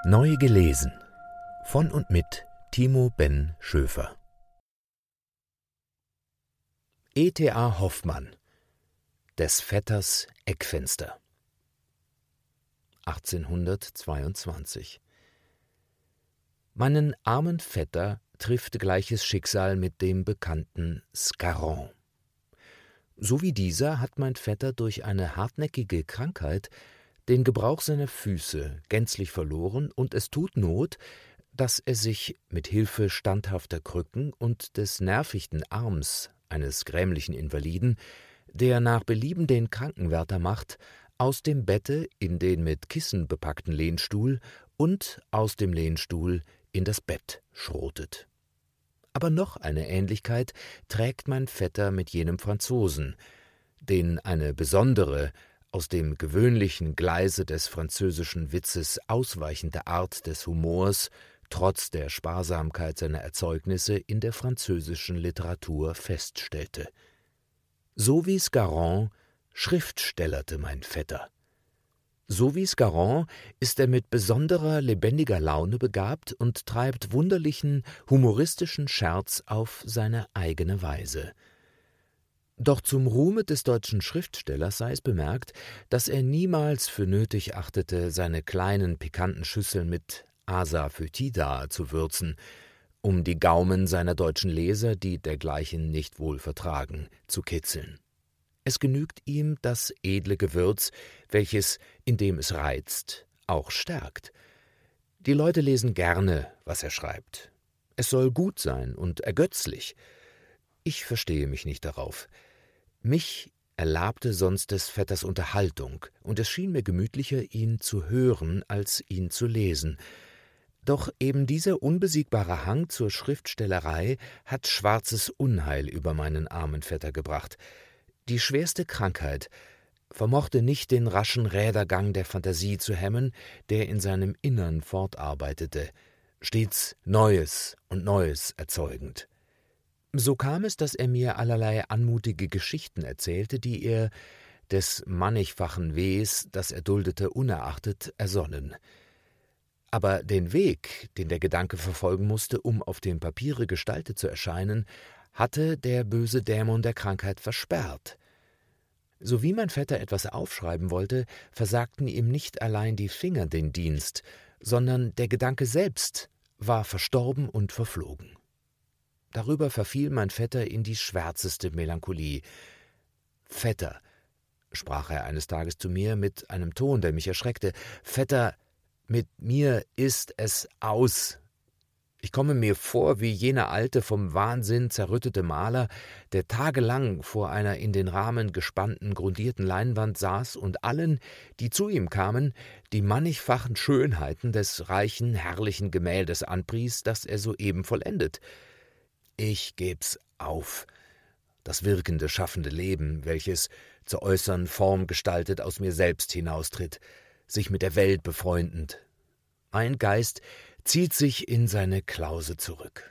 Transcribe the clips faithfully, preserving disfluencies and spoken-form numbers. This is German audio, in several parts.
Neu gelesen. Von und mit Timo Ben Schöfer. E T A Hoffmann. Des Vetters Eckfenster. achtzehnhundertzweiundzwanzig. Meinen armen Vetter trifft gleiches Schicksal mit dem bekannten Scarron. So wie dieser hat mein Vetter durch eine hartnäckige Krankheit den Gebrauch seiner Füße gänzlich verloren, und es tut Not, dass er sich mit Hilfe standhafter Krücken und des nervichten Arms eines grämlichen Invaliden, der nach Belieben den Krankenwärter macht, aus dem Bette in den mit Kissen bepackten Lehnstuhl und aus dem Lehnstuhl in das Bett schrotet. Aber noch eine Ähnlichkeit trägt mein Vetter mit jenem Franzosen, den eine besondere, aus dem gewöhnlichen Gleise des französischen Witzes ausweichende Art des Humors trotz der Sparsamkeit seiner Erzeugnisse in der französischen Literatur feststellte. So wie Scarron schriftstellerte mein Vetter. So wie Scarron ist er mit besonderer lebendiger Laune begabt und treibt wunderlichen, humoristischen Scherz auf seine eigene Weise. Doch zum Ruhme des deutschen Schriftstellers sei es bemerkt, dass er niemals für nötig achtete, seine kleinen pikanten Schüsseln mit Asafoetida zu würzen, um die Gaumen seiner deutschen Leser, die dergleichen nicht wohl vertragen, zu kitzeln. Es genügt ihm das edle Gewürz, welches, indem es reizt, auch stärkt. Die Leute lesen gerne, was er schreibt. Es soll gut sein und ergötzlich. Ich verstehe mich nicht darauf. Mich erlabte sonst des Vetters Unterhaltung, und es schien mir gemütlicher, ihn zu hören, als ihn zu lesen. Doch eben dieser unbesiegbare Hang zur Schriftstellerei hat schwarzes Unheil über meinen armen Vetter gebracht. Die schwerste Krankheit vermochte nicht den raschen Rädergang der Phantasie zu hemmen, der in seinem Innern fortarbeitete, stets Neues und Neues erzeugend. So kam es, dass er mir allerlei anmutige Geschichten erzählte, die er, des mannigfachen Wehs, das er duldete, unerachtet, ersonnen. Aber den Weg, den der Gedanke verfolgen musste, um auf dem Papiere gestaltet zu erscheinen, hatte der böse Dämon der Krankheit versperrt. So wie mein Vetter etwas aufschreiben wollte, versagten ihm nicht allein die Finger den Dienst, sondern der Gedanke selbst war verstorben und verflogen. Darüber verfiel mein Vetter in die schwärzeste Melancholie. »Vetter«, sprach er eines Tages zu mir mit einem Ton, der mich erschreckte, »Vetter, mit mir ist es aus. Ich komme mir vor wie jener alte, vom Wahnsinn zerrüttete Maler, der tagelang vor einer in den Rahmen gespannten, grundierten Leinwand saß und allen, die zu ihm kamen, die mannigfachen Schönheiten des reichen, herrlichen Gemäldes anpries, das er soeben vollendet. Ich geb's auf, das wirkende, schaffende Leben, welches zur äußeren Form gestaltet aus mir selbst hinaustritt, sich mit der Welt befreundend. Mein Geist zieht sich in seine Klause zurück.«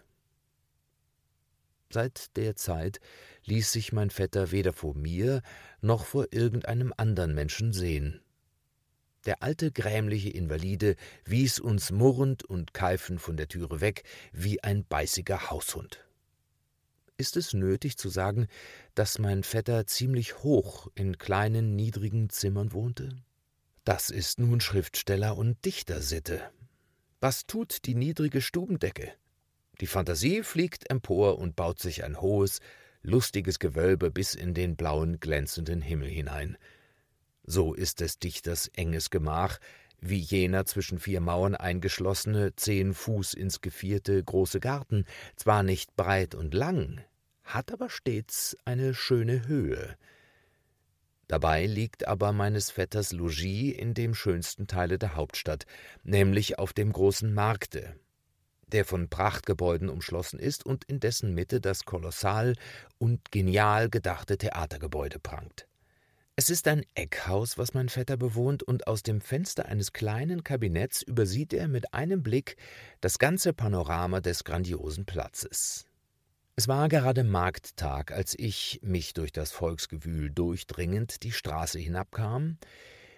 Seit der Zeit ließ sich mein Vetter weder vor mir noch vor irgendeinem anderen Menschen sehen. Der alte grämliche Invalide wies uns murrend und keifend von der Türe weg, wie ein beißiger Haushund. Ist es nötig zu sagen, dass mein Vetter ziemlich hoch in kleinen, niedrigen Zimmern wohnte? Das ist nun Schriftsteller- und Dichtersitte. Was tut die niedrige Stubendecke? Die Phantasie fliegt empor und baut sich ein hohes, lustiges Gewölbe bis in den blauen, glänzenden Himmel hinein. So ist des Dichters enges Gemach, wie jener zwischen vier Mauern eingeschlossene, zehn Fuß ins Gevierte große Garten, zwar nicht breit und lang, hat aber stets eine schöne Höhe. Dabei liegt aber meines Vetters Logis in dem schönsten Teile der Hauptstadt, nämlich auf dem großen Markte, der von Prachtgebäuden umschlossen ist und in dessen Mitte das kolossal und genial gedachte Theatergebäude prangt. Es ist ein Eckhaus, was mein Vetter bewohnt, und aus dem Fenster eines kleinen Kabinetts übersieht er mit einem Blick das ganze Panorama des grandiosen Platzes. Es war gerade Markttag, als ich, mich durch das Volksgewühl durchdringend, die Straße hinabkam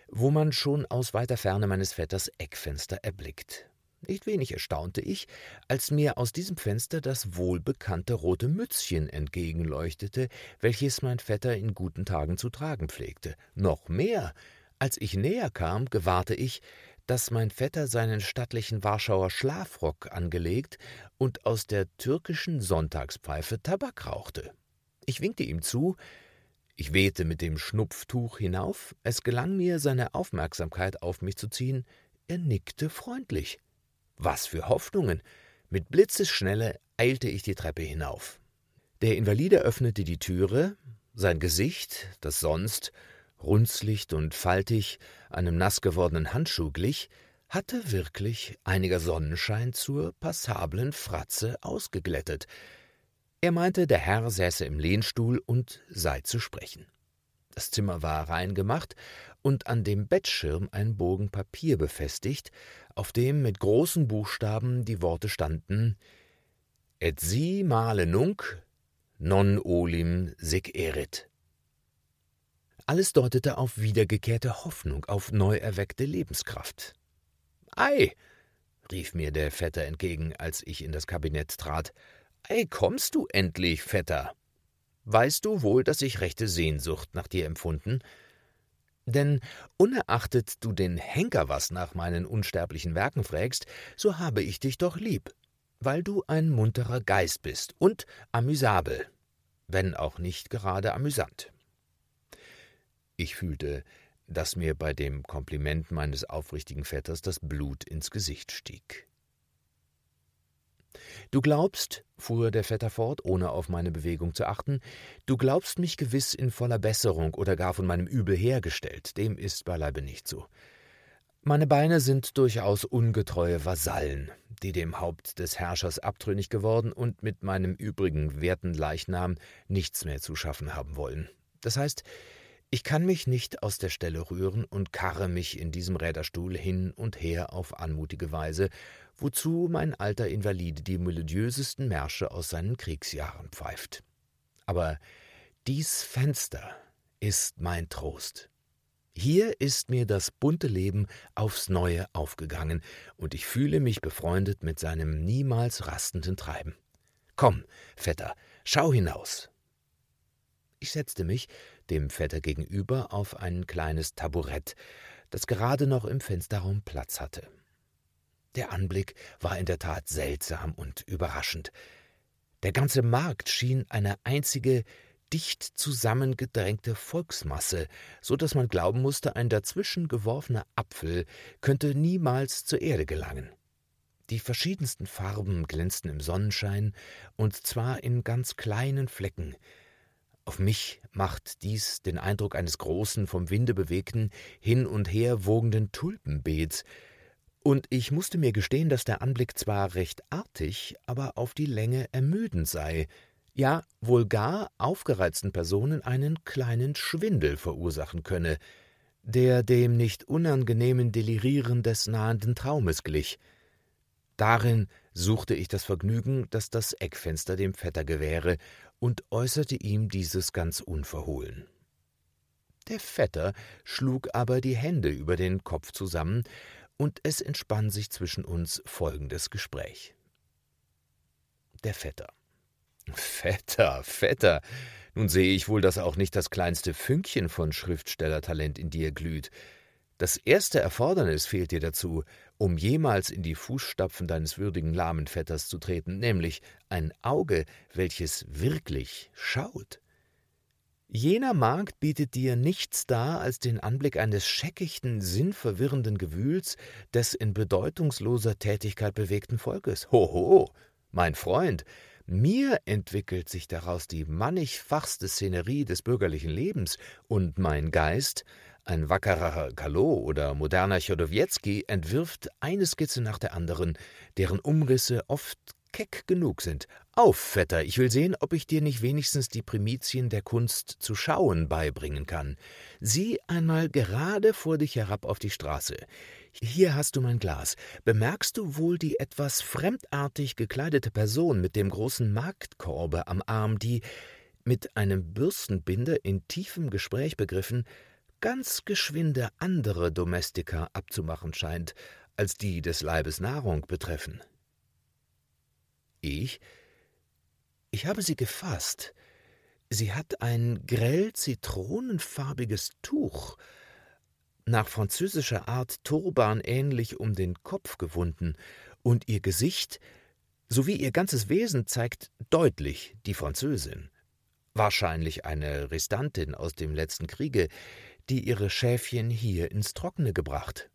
wo man schon aus weiter Ferne meines Vetters Eckfenster erblickt. Nicht wenig erstaunte ich, als mir aus diesem Fenster das wohlbekannte rote Mützchen entgegenleuchtete, welches mein Vetter in guten Tagen zu tragen pflegte. Noch mehr, als ich näher kam, gewahrte ich, dass mein Vetter seinen stattlichen Warschauer Schlafrock angelegt und aus der türkischen Sonntagspfeife Tabak rauchte. Ich winkte ihm zu, ich wehte mit dem Schnupftuch hinauf, es gelang mir, seine Aufmerksamkeit auf mich zu ziehen, er nickte freundlich. Was für Hoffnungen! Mit Blitzesschnelle eilte ich die Treppe hinauf. Der Invalide öffnete die Türe, sein Gesicht, das sonst, runzlig und faltig, einem nass gewordenen Handschuh glich, hatte wirklich einiger Sonnenschein zur passablen Fratze ausgeglättet. Er meinte, der Herr säße im Lehnstuhl und sei zu sprechen. Das Zimmer war rein gemacht und an dem Bettschirm ein Bogen Papier befestigt, auf dem mit großen Buchstaben die Worte standen: Et si male nunc, non olim sic erit. Alles deutete auf wiedergekehrte Hoffnung, auf neu erweckte Lebenskraft. »Ei«, rief mir der Vetter entgegen, als ich in das Kabinett trat, »ei, kommst du endlich, Vetter? Weißt du wohl, dass ich rechte Sehnsucht nach dir empfunden? Denn unerachtet du den Henker was nach meinen unsterblichen Werken frägst, so habe ich dich doch lieb, weil du ein munterer Geist bist und amüsabel, wenn auch nicht gerade amüsant.« Ich fühlte, dass mir bei dem Kompliment meines aufrichtigen Vetters das Blut ins Gesicht stieg. »Du glaubst«, fuhr der Vetter fort, ohne auf meine Bewegung zu achten, »du glaubst mich gewiss in voller Besserung oder gar von meinem Übel hergestellt. Dem ist beileibe nicht so. Meine Beine sind durchaus ungetreue Vasallen, die dem Haupt des Herrschers abtrünnig geworden und mit meinem übrigen werten Leichnam nichts mehr zu schaffen haben wollen. Das heißt, ich kann mich nicht aus der Stelle rühren und karre mich in diesem Räderstuhl hin und her auf anmutige Weise, wozu mein alter Invalide die melodiösesten Märsche aus seinen Kriegsjahren pfeift. Aber dies Fenster ist mein Trost. Hier ist mir das bunte Leben aufs Neue aufgegangen, und ich fühle mich befreundet mit seinem niemals rastenden Treiben. Komm, Vetter, schau hinaus. Ich setzte mich, dem Vetter gegenüber, auf ein kleines Taburett, das gerade noch im Fensterraum Platz hatte. Der Anblick war in der Tat seltsam und überraschend. Der ganze Markt schien eine einzige, dicht zusammengedrängte Volksmasse, so dass man glauben musste, ein dazwischen geworfener Apfel könnte niemals zur Erde gelangen. Die verschiedensten Farben glänzten im Sonnenschein, und zwar in ganz kleinen Flecken. Auf mich macht dies den Eindruck eines großen, vom Winde bewegten, hin und her wogenden Tulpenbeets, und ich musste mir gestehen, dass der Anblick zwar recht artig, aber auf die Länge ermüdend sei, ja wohl gar aufgereizten Personen einen kleinen Schwindel verursachen könne, der dem nicht unangenehmen Delirieren des nahenden Traumes glich. Darin suchte ich das Vergnügen, das das Eckfenster dem Vetter gewähre, und äußerte ihm dieses ganz unverhohlen. Der Vetter schlug aber die Hände über den Kopf zusammen, und es entspann sich zwischen uns folgendes Gespräch. Der Vetter: »Vetter, Vetter, nun sehe ich wohl, dass auch nicht das kleinste Fünkchen von Schriftstellertalent in dir glüht. Das erste Erfordernis fehlt dir dazu, um jemals in die Fußstapfen deines würdigen lahmen Vetters zu treten, nämlich ein Auge, welches wirklich schaut. Jener Markt bietet dir nichts dar als den Anblick eines scheckichten, sinnverwirrenden Gewühls des in bedeutungsloser Tätigkeit bewegten Volkes. Hoho, mein Freund, mir entwickelt sich daraus die mannigfachste Szenerie des bürgerlichen Lebens, und mein Geist, ein wackerer Callot oder moderner Chodowiecki, entwirft eine Skizze nach der anderen, deren Umrisse oft keck genug sind. Auf, Vetter, ich will sehen, ob ich dir nicht wenigstens die Primizien der Kunst zu schauen beibringen kann. Sieh einmal gerade vor dich herab auf die Straße. Hier hast du mein Glas. Bemerkst du wohl die etwas fremdartig gekleidete Person mit dem großen Marktkorbe am Arm, die, mit einem Bürstenbinder in tiefem Gespräch begriffen, ganz geschwinde andere Domestika abzumachen scheint, als die des Leibes Nahrung betreffen. Ich? Ich habe sie gefasst. Sie hat ein grell zitronenfarbiges Tuch, nach französischer Art Turban ähnlich um den Kopf gewunden, und ihr Gesicht sowie ihr ganzes Wesen zeigt deutlich die Französin. Wahrscheinlich eine Restantin aus dem letzten Kriege, die ihre Schäfchen hier ins Trockene gebracht.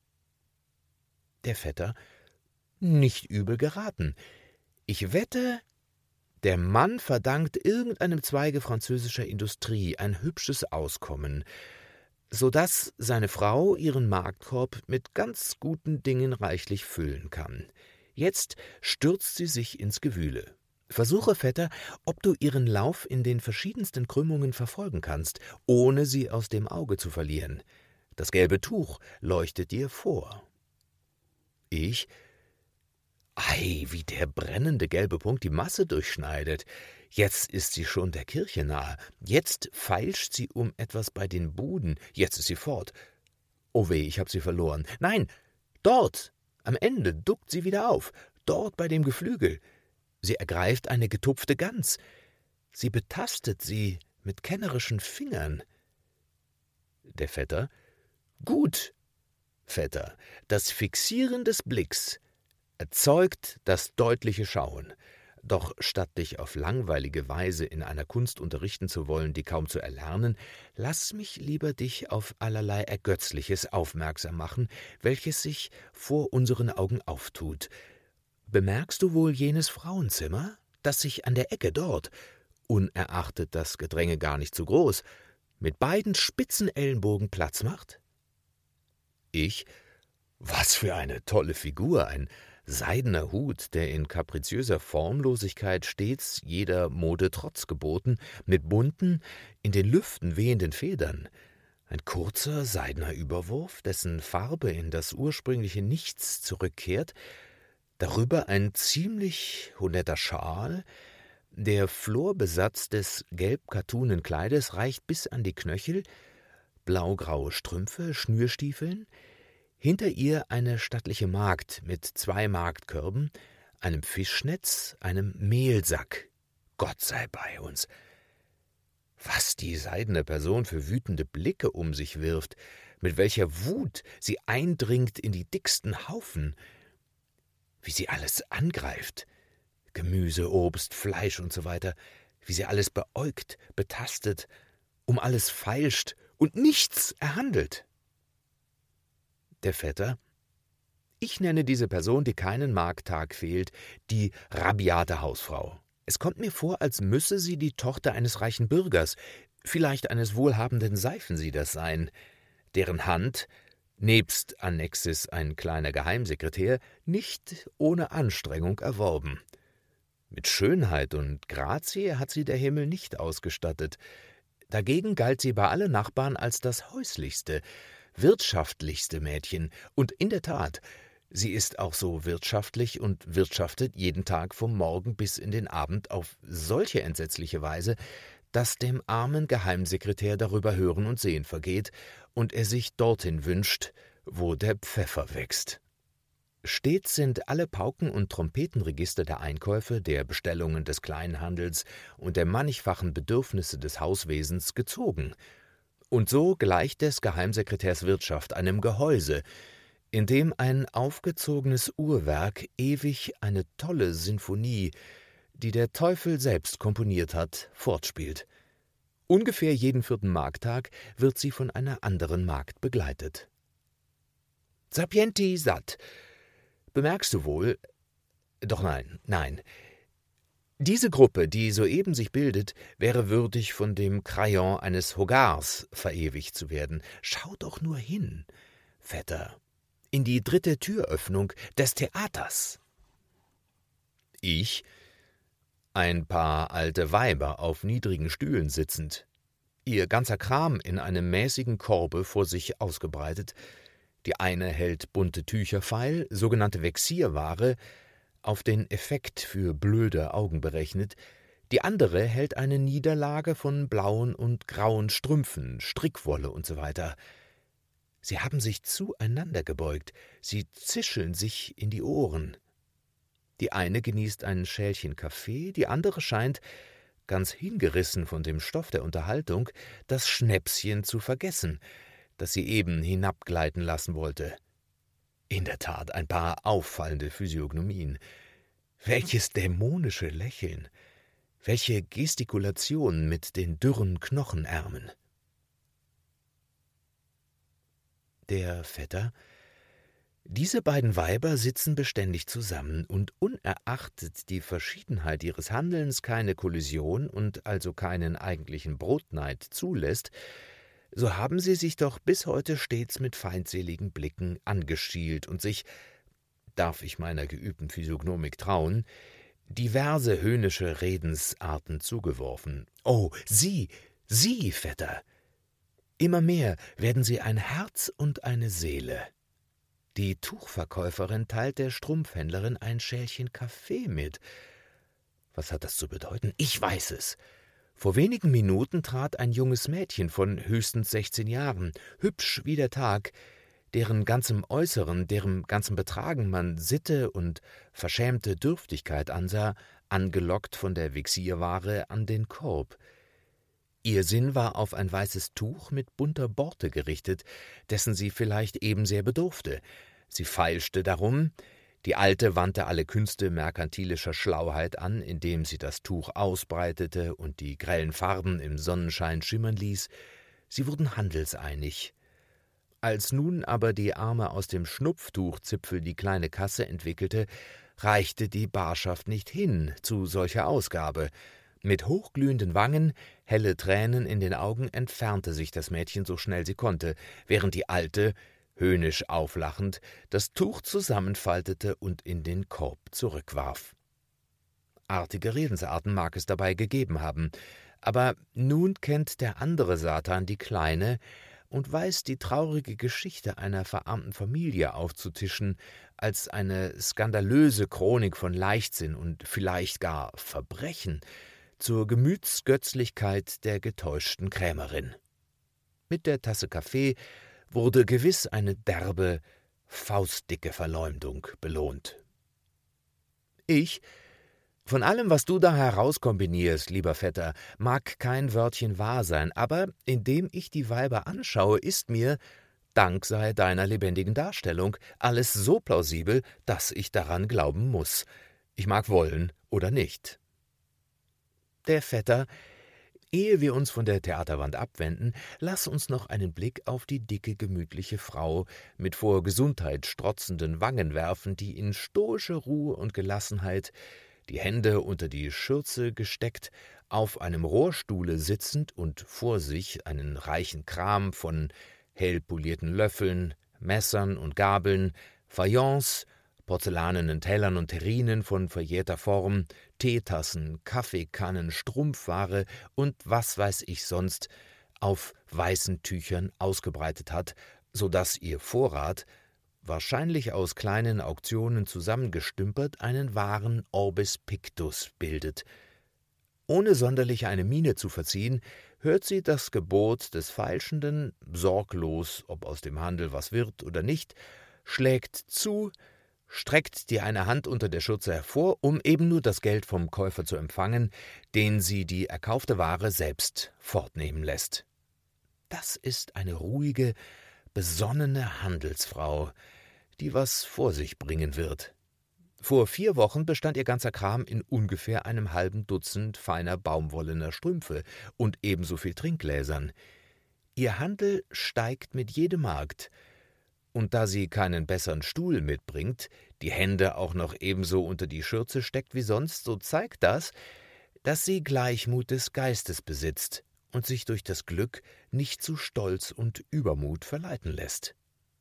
Der Vetter: Nicht übel geraten. Ich wette, der Mann verdankt irgendeinem Zweige französischer Industrie ein hübsches Auskommen, so daß seine Frau ihren Marktkorb mit ganz guten Dingen reichlich füllen kann. Jetzt stürzt sie sich ins Gewühle. Versuche, Vetter, ob du ihren Lauf in den verschiedensten Krümmungen verfolgen kannst, ohne sie aus dem Auge zu verlieren. Das gelbe Tuch leuchtet dir vor. Ich: Ei, wie der brennende gelbe Punkt die Masse durchschneidet. Jetzt ist sie schon der Kirche nahe. Jetzt feilscht sie um etwas bei den Buden. Jetzt ist sie fort. Oh weh, ich hab sie verloren. Nein, dort, am Ende, duckt sie wieder auf. Dort bei dem Geflügel. Sie ergreift eine getupfte Gans. Sie betastet sie mit kennerischen Fingern. Der Vetter: Gut, Vetter, das Fixieren des Blicks erzeugt das deutliche Schauen. Doch statt dich auf langweilige Weise in einer Kunst unterrichten zu wollen, die kaum zu erlernen, lass mich lieber dich auf allerlei Ergötzliches aufmerksam machen, welches sich vor unseren Augen auftut. Bemerkst du wohl jenes Frauenzimmer, das sich an der Ecke dort, unerachtet das Gedränge gar nicht zu groß, mit beiden spitzen Ellenbogen Platz macht? Ich: Was für eine tolle Figur, ein seidener Hut, der in kapriziöser Formlosigkeit stets jeder Mode trotz geboten, mit bunten, in den Lüften wehenden Federn, ein kurzer, seidener Überwurf, dessen Farbe in das ursprüngliche Nichts zurückkehrt, darüber ein ziemlich honetter Schal, der Florbesatz des gelb-kattunen Kleides reicht bis an die Knöchel, blaugraue Strümpfe, Schnürstiefeln, hinter ihr eine stattliche Magd mit zwei Marktkörben, einem Fischnetz, einem Mehlsack. Gott sei bei uns! Was die seidene Person für wütende Blicke um sich wirft, mit welcher Wut sie eindringt in die dicksten Haufen, wie sie alles angreift, Gemüse, Obst, Fleisch und so weiter, wie sie alles beäugt, betastet, um alles feilscht und nichts erhandelt. Der Vetter: Ich nenne diese Person, die keinen Markttag fehlt, die rabiate Hausfrau. Es kommt mir vor, als müsse sie die Tochter eines reichen Bürgers, vielleicht eines wohlhabenden Seifensieders sein, deren Hand, nebst Annexis ein kleiner Geheimsekretär, nicht ohne Anstrengung erworben. Mit Schönheit und Grazie hat sie der Himmel nicht ausgestattet. Dagegen galt sie bei allen Nachbarn als das häuslichste, wirtschaftlichste Mädchen, und in der Tat, sie ist auch so wirtschaftlich und wirtschaftet jeden Tag vom Morgen bis in den Abend auf solche entsetzliche Weise, dass dem armen Geheimsekretär darüber Hören und Sehen vergeht und er sich dorthin wünscht, wo der Pfeffer wächst. Stets sind alle Pauken- und Trompetenregister der Einkäufe, der Bestellungen des Kleinhandels und der mannigfachen Bedürfnisse des Hauswesens gezogen. Und so gleicht des Geheimsekretärs Wirtschaft einem Gehäuse, in dem ein aufgezogenes Uhrwerk ewig eine tolle Sinfonie, die der Teufel selbst komponiert hat, fortspielt. Ungefähr jeden vierten Markttag wird sie von einer anderen Magd begleitet. Sapienti sat. Bemerkst du wohl, doch nein, nein, diese Gruppe, die soeben sich bildet, wäre würdig, von dem Crayon eines Hogars verewigt zu werden. Schau doch nur hin, Vetter, in die dritte Türöffnung des Theaters. Ich, ein paar alte Weiber auf niedrigen Stühlen sitzend, ihr ganzer Kram in einem mäßigen Korbe vor sich ausgebreitet. Die eine hält bunte Tücher feil, sogenannte Vexierware, auf den Effekt für blöde Augen berechnet, Die andere hält eine Niederlage von blauen und grauen Strümpfen, Strickwolle und so weiter. Sie haben sich zueinander gebeugt, sie zischeln sich in die Ohren. Die eine genießt ein Schälchen Kaffee, die andere scheint, ganz hingerissen von dem Stoff der Unterhaltung, das Schnäpschen zu vergessen, das sie eben hinabgleiten lassen wollte. In der Tat ein paar auffallende Physiognomien. Welches dämonische Lächeln! Welche Gestikulation mit den dürren Knochenärmen! Der Vetter: Diese beiden Weiber sitzen beständig zusammen, und unerachtet die Verschiedenheit ihres Handelns keine Kollision und also keinen eigentlichen Brotneid zulässt, so haben sie sich doch bis heute stets mit feindseligen Blicken angeschielt und sich, darf ich meiner geübten Physiognomik trauen, diverse höhnische Redensarten zugeworfen. »Oh, Sie, Sie, Vetter! Immer mehr werden Sie ein Herz und eine Seele. Die Tuchverkäuferin teilt der Strumpfhändlerin ein Schälchen Kaffee mit. Was hat das zu bedeuten? Ich weiß es. Vor wenigen Minuten trat ein junges Mädchen von höchstens sechzehn Jahren, hübsch wie der Tag, deren ganzem Äußeren, deren ganzem Betragen man Sitte und verschämte Dürftigkeit ansah, angelockt von der Vexierware an den Korb. Ihr Sinn war auf ein weißes Tuch mit bunter Borte gerichtet, dessen sie vielleicht eben sehr bedurfte. Sie feilschte darum, die Alte wandte alle Künste merkantilischer Schlauheit an, indem sie das Tuch ausbreitete und die grellen Farben im Sonnenschein schimmern ließ. Sie wurden handelseinig. Als nun aber die Arme aus dem Schnupftuchzipfel die kleine Kasse entwickelte, reichte die Barschaft nicht hin zu solcher Ausgabe. Mit hochglühenden Wangen, helle Tränen in den Augen entfernte sich das Mädchen so schnell sie konnte, während die Alte, höhnisch auflachend, das Tuch zusammenfaltete und in den Korb zurückwarf. Artige Redensarten mag es dabei gegeben haben, aber nun kennt der andere Satan die Kleine und weiß die traurige Geschichte einer verarmten Familie aufzutischen als eine skandalöse Chronik von Leichtsinn und vielleicht gar Verbrechen, zur Gemütsgötzlichkeit der getäuschten Krämerin. Mit der Tasse Kaffee wurde gewiss eine derbe, faustdicke Verleumdung belohnt. Ich, von allem, was du da herauskombinierst, lieber Vetter, mag kein Wörtchen wahr sein, aber indem ich die Weiber anschaue, ist mir, Dank sei deiner lebendigen Darstellung, alles so plausibel, dass ich daran glauben muß. Ich mag wollen oder nicht. Der Vetter: Ehe wir uns von der Theaterwand abwenden, lass uns noch einen Blick auf die dicke, gemütliche Frau mit vor Gesundheit strotzenden Wangen werfen, die in stoischer Ruhe und Gelassenheit, die Hände unter die Schürze gesteckt, auf einem Rohrstuhle sitzend und vor sich einen reichen Kram von hell polierten Löffeln, Messern und Gabeln, Fayence, porzellanenen Tellern und Terrinen von verjährter Form, Teetassen, Kaffeekannen, Strumpfware und was weiß ich sonst auf weißen Tüchern ausgebreitet hat, so daß ihr Vorrat, wahrscheinlich aus kleinen Auktionen zusammengestümpert, einen wahren Orbis Pictus bildet. Ohne sonderlich eine Miene zu verziehen, hört sie das Gebot des Feilschenden, sorglos, ob aus dem Handel was wird oder nicht, schlägt zu, streckt die eine Hand unter der Schürze hervor, um eben nur das Geld vom Käufer zu empfangen, den sie die erkaufte Ware selbst fortnehmen lässt. Das ist eine ruhige, besonnene Handelsfrau, die was vor sich bringen wird. Vor vier Wochen bestand ihr ganzer Kram in ungefähr einem halben Dutzend feiner baumwollener Strümpfe und ebenso viel Trinkgläsern. Ihr Handel steigt mit jedem Markt, und da sie keinen besseren Stuhl mitbringt, die Hände auch noch ebenso unter die Schürze steckt wie sonst, so zeigt das, dass sie Gleichmut des Geistes besitzt und sich durch das Glück nicht zu Stolz und Übermut verleiten lässt.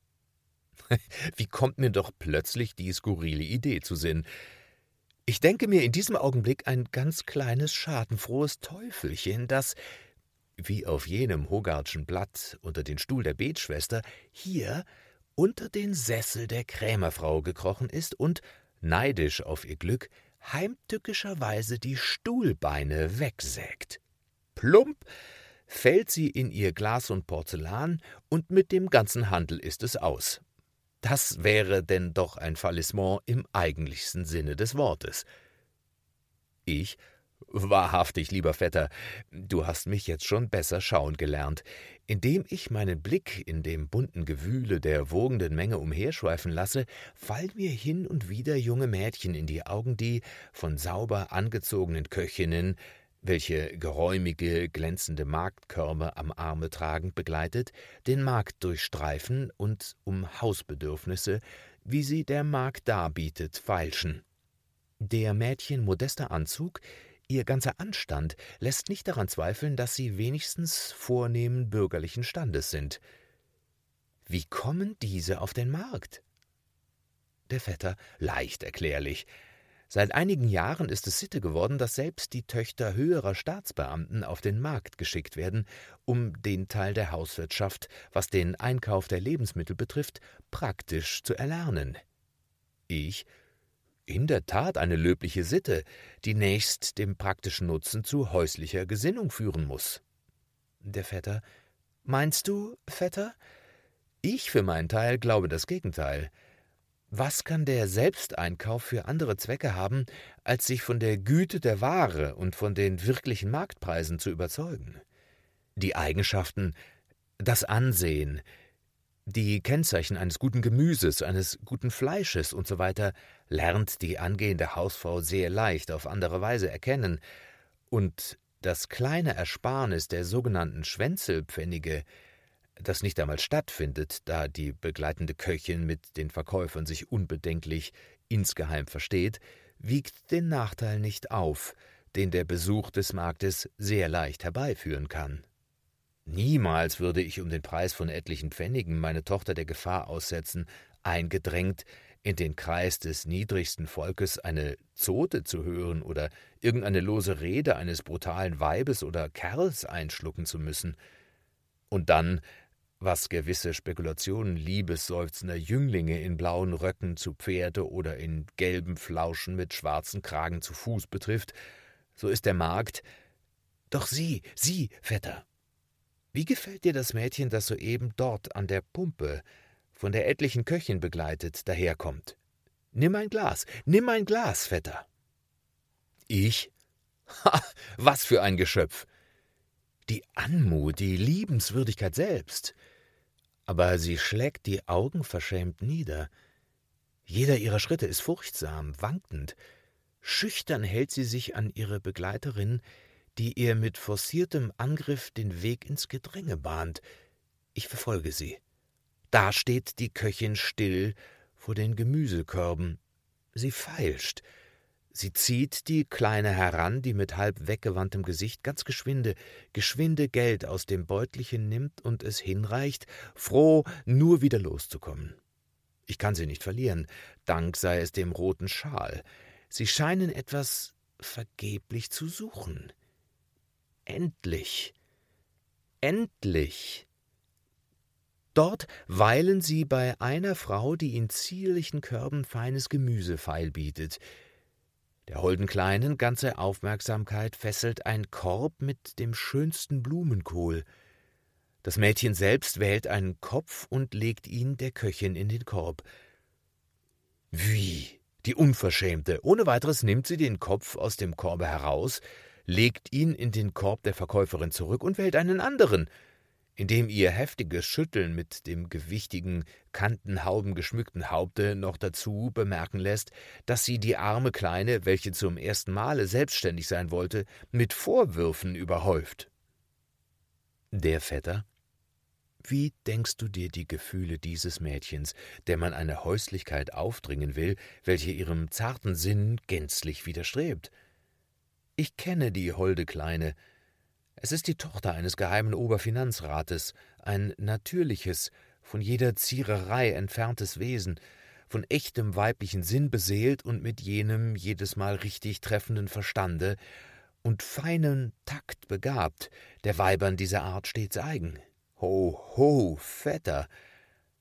Wie kommt mir doch plötzlich die skurrile Idee zu Sinn? Ich denke mir in diesem Augenblick ein ganz kleines, schadenfrohes Teufelchen, das, wie auf jenem Hogarthschen Blatt unter den Stuhl der Betschwester, hier unter den Sessel der Krämerfrau gekrochen ist und, neidisch auf ihr Glück, heimtückischerweise die Stuhlbeine wegsägt. Plump fällt sie in ihr Glas und Porzellan, und mit dem ganzen Handel ist es aus. Das wäre denn doch ein Fallissement im eigentlichsten Sinne des Wortes. Ich: »Wahrhaftig, lieber Vetter, du hast mich jetzt schon besser schauen gelernt.« Indem ich meinen Blick in dem bunten Gewühle der wogenden Menge umherschweifen lasse, fallen mir hin und wieder junge Mädchen in die Augen, die von sauber angezogenen Köchinnen, welche geräumige, glänzende Marktkörbe am Arme tragend begleitet, den Markt durchstreifen und um Hausbedürfnisse, wie sie der Magd darbietet, feilschen. Der Mädchen modester Anzug, ihr ganzer Anstand lässt nicht daran zweifeln, dass sie wenigstens vornehmen bürgerlichen Standes sind. Wie kommen diese auf den Markt? Der Vetter: leicht erklärlich. Seit einigen Jahren ist es Sitte geworden, dass selbst die Töchter höherer Staatsbeamten auf den Markt geschickt werden, um den Teil der Hauswirtschaft, was den Einkauf der Lebensmittel betrifft, praktisch zu erlernen. Ich: In der Tat eine löbliche Sitte, die nächst dem praktischen Nutzen zu häuslicher Gesinnung führen muß. Der Vetter: Meinst du, Vetter? Ich für meinen Teil glaube das Gegenteil. Was kann der Selbsteinkauf für andere Zwecke haben, als sich von der Güte der Ware und von den wirklichen Marktpreisen zu überzeugen? Die Eigenschaften, das Ansehen, die Kennzeichen eines guten Gemüses, eines guten Fleisches usw. lernt die angehende Hausfrau sehr leicht auf andere Weise erkennen, und das kleine Ersparnis der sogenannten Schwänzelpfennige, das nicht einmal stattfindet, da die begleitende Köchin mit den Verkäufern sich unbedenklich insgeheim versteht, wiegt den Nachteil nicht auf, den der Besuch des Marktes sehr leicht herbeiführen kann. Niemals würde ich um den Preis von etlichen Pfennigen meine Tochter der Gefahr aussetzen, eingedrängt in den Kreis des niedrigsten Volkes eine Zote zu hören oder irgendeine lose Rede eines brutalen Weibes oder Kerls einschlucken zu müssen. Und dann, was gewisse Spekulationen liebesseufzender Jünglinge in blauen Röcken zu Pferde oder in gelben Flauschen mit schwarzen Kragen zu Fuß betrifft, so ist der Markt. Doch sieh, sieh, Vetter, wie gefällt dir das Mädchen, das soeben dort an der Pumpe, von der etlichen Köchin begleitet, daherkommt? Nimm ein Glas, nimm ein Glas, Vetter. Ich? Ha, was für ein Geschöpf! Die Anmut, die Liebenswürdigkeit selbst. Aber sie schlägt die Augen verschämt nieder. Jeder ihrer Schritte ist furchtsam, wankend. Schüchtern hält sie sich an ihre Begleiterin, die ihr mit forciertem Angriff den Weg ins Gedränge bahnt. Ich verfolge sie. Da steht die Köchin still vor den Gemüsekörben. Sie feilscht. Sie zieht die Kleine heran, die mit halb weggewandtem Gesicht ganz geschwinde, geschwinde Geld aus dem Beutelchen nimmt und es hinreicht, froh, nur wieder loszukommen. Ich kann sie nicht verlieren, Dank sei es dem roten Schal. Sie scheinen etwas vergeblich zu suchen. Endlich, endlich! Dort weilen sie bei einer Frau, die in zierlichen Körben feines Gemüse feilbietet. Der holden Kleinen ganze Aufmerksamkeit fesselt ein Korb mit dem schönsten Blumenkohl. Das Mädchen selbst wählt einen Kopf und legt ihn der Köchin in den Korb. Wie, die Unverschämte! Ohne weiteres nimmt sie den Kopf aus dem Korbe heraus, legt ihn in den Korb der Verkäuferin zurück und wählt einen anderen, indem ihr heftiges Schütteln mit dem gewichtigen, kantenhauben geschmückten Haupte noch dazu bemerken lässt, dass sie die arme Kleine, welche zum ersten Male selbstständig sein wollte, mit Vorwürfen überhäuft. Der Vetter: Wie denkst du dir die Gefühle dieses Mädchens, der man eine Häuslichkeit aufdringen will, welche ihrem zarten Sinn gänzlich widerstrebt? Ich kenne die holde Kleine. Es ist die Tochter eines geheimen Oberfinanzrates, ein natürliches, von jeder Ziererei entferntes Wesen, von echtem weiblichen Sinn beseelt und mit jenem jedes Mal richtig treffenden Verstande und feinen Takt begabt, der Weibern dieser Art stets eigen. Ho, ho, Vetter!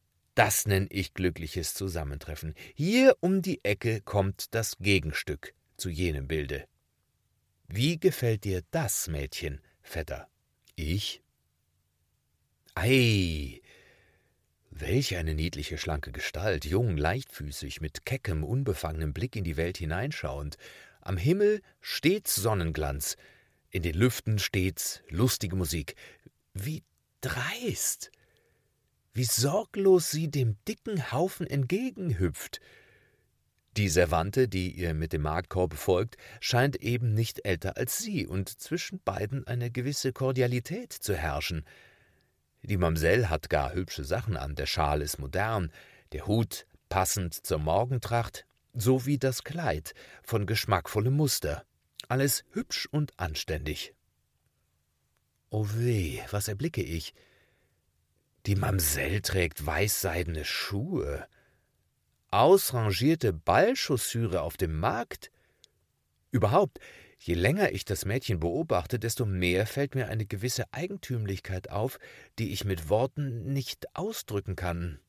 Das nenn ich glückliches Zusammentreffen. Hier um die Ecke kommt das Gegenstück. zu jenem Bilde. »Wie gefällt dir das, Mädchen, Vetter?« »Ich? Ei, welch eine niedliche, schlanke Gestalt, jung, leichtfüßig, mit keckem, unbefangenem Blick in die Welt hineinschauend. Am Himmel stets Sonnenglanz, in den Lüften stets lustige Musik. Wie dreist! Wie sorglos sie dem dicken Haufen entgegenhüpft. Die Servante, die ihr mit dem Marktkorb folgt, scheint eben nicht älter als sie, und zwischen beiden eine gewisse Kordialität zu herrschen. Die Mamsell hat gar hübsche Sachen an, der Schal ist modern, der Hut passend zur Morgentracht, sowie das Kleid von geschmackvollem Muster. Alles hübsch und anständig. Oh weh, was erblicke ich? Die Mamsell trägt weißseidene Schuhe. Ausrangierte Ballchaussüre auf dem Markt? Überhaupt, je länger ich das Mädchen beobachte, desto mehr fällt mir eine gewisse Eigentümlichkeit auf, die ich mit Worten nicht ausdrücken kann.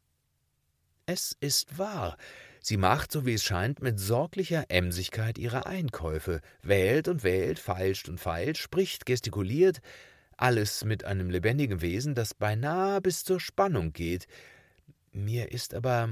Es ist wahr, sie macht, so wie es scheint, mit sorglicher Emsigkeit ihre Einkäufe, wählt und wählt, feilscht und feilt, spricht, gestikuliert, alles mit einem lebendigen Wesen, das beinahe bis zur Spannung geht. Mir ist aber,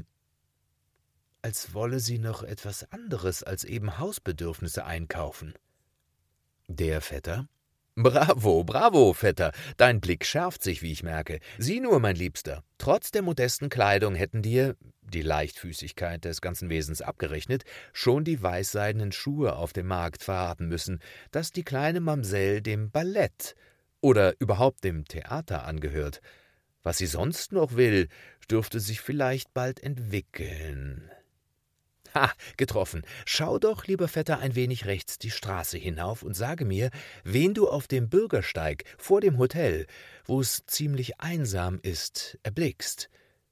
als wolle sie noch etwas anderes als eben Hausbedürfnisse einkaufen. Der Vetter? »Bravo, bravo, Vetter, dein Blick schärft sich, wie ich merke. Sieh nur, mein Liebster, trotz der modesten Kleidung hätten dir, die Leichtfüßigkeit des ganzen Wesens abgerechnet, schon die weißseidenen Schuhe auf dem Markt verraten müssen, dass die kleine Mamsell dem Ballett oder überhaupt dem Theater angehört. Was sie sonst noch will, dürfte sich vielleicht bald entwickeln.« »Ha, getroffen. Schau doch, lieber Vetter, ein wenig rechts die Straße hinauf und sage mir, wen du auf dem Bürgersteig vor dem Hotel, wo es ziemlich einsam ist, erblickst.«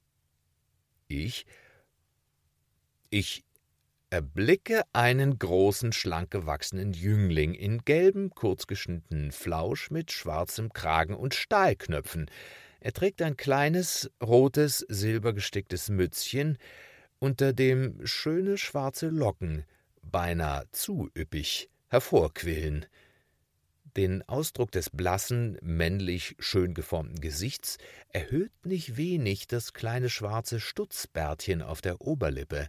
»Ich? Ich erblicke einen großen, schlank gewachsenen Jüngling in gelbem, kurzgeschnittenen Flausch mit schwarzem Kragen und Stahlknöpfen. Er trägt ein kleines, rotes, silbergesticktes Mützchen, unter dem schöne schwarze Locken, beinahe zu üppig, hervorquillen. Den Ausdruck des blassen, männlich schön geformten Gesichts erhöht nicht wenig das kleine schwarze Stutzbärtchen auf der Oberlippe.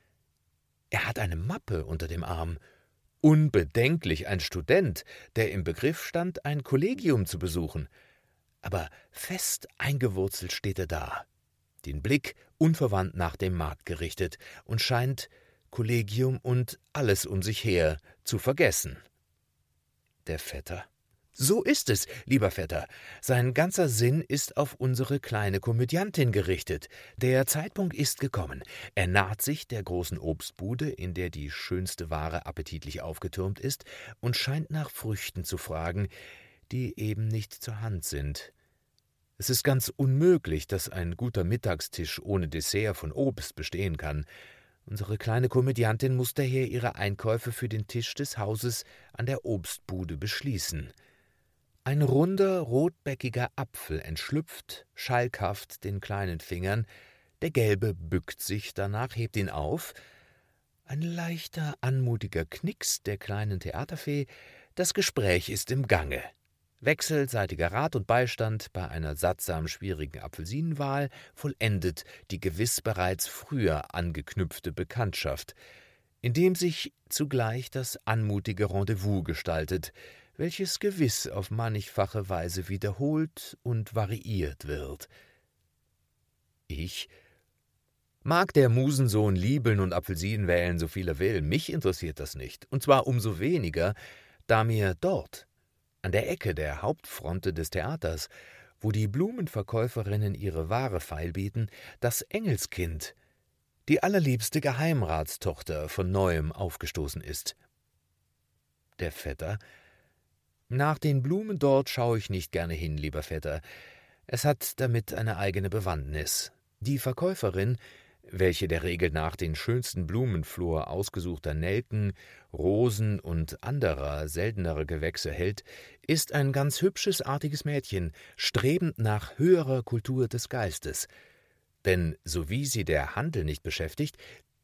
Er hat eine Mappe unter dem Arm, unbedenklich ein Student, der im Begriff stand, ein Kollegium zu besuchen. Aber fest eingewurzelt steht er da, den Blick unverwandt nach dem Markt gerichtet, und scheint Kollegium und alles um sich her zu vergessen. Der Vetter? »So ist es, lieber Vetter. Sein ganzer Sinn ist auf unsere kleine Komödiantin gerichtet. Der Zeitpunkt ist gekommen. Er naht sich der großen Obstbude, in der die schönste Ware appetitlich aufgetürmt ist, und scheint nach Früchten zu fragen, die eben nicht zur Hand sind. Es ist ganz unmöglich, dass ein guter Mittagstisch ohne Dessert von Obst bestehen kann. Unsere kleine Komödiantin muß daher ihre Einkäufe für den Tisch des Hauses an der Obstbude beschließen. Ein runder, rotbäckiger Apfel entschlüpft, schalkhaft den kleinen Fingern, der Gelbe bückt sich danach, hebt ihn auf, ein leichter, anmutiger Knicks der kleinen Theaterfee, das Gespräch ist im Gange. Wechselseitiger Rat und Beistand bei einer sattsam schwierigen Apfelsinenwahl vollendet die gewiss bereits früher angeknüpfte Bekanntschaft, indem sich zugleich das anmutige Rendezvous gestaltet, welches gewiss auf mannigfache Weise wiederholt und variiert wird. Ich? Mag der Musensohn liebeln und Apfelsinen wählen, so viel er will, mich interessiert das nicht, und zwar umso weniger, da mir dort, an der Ecke der Hauptfronte des Theaters, wo die Blumenverkäuferinnen ihre Ware feilbieten, das Engelskind, die allerliebste Geheimratstochter, von neuem aufgestoßen ist. Der Vetter? Nach den Blumen dort schaue ich nicht gerne hin, lieber Vetter. Es hat damit eine eigene Bewandtnis. Die Verkäuferin, welche der Regel nach den schönsten Blumenflor ausgesuchter Nelken, Rosen und anderer seltenerer Gewächse hält, ist ein ganz hübsches, artiges Mädchen, strebend nach höherer Kultur des Geistes. Denn sowie sie der Handel nicht beschäftigt,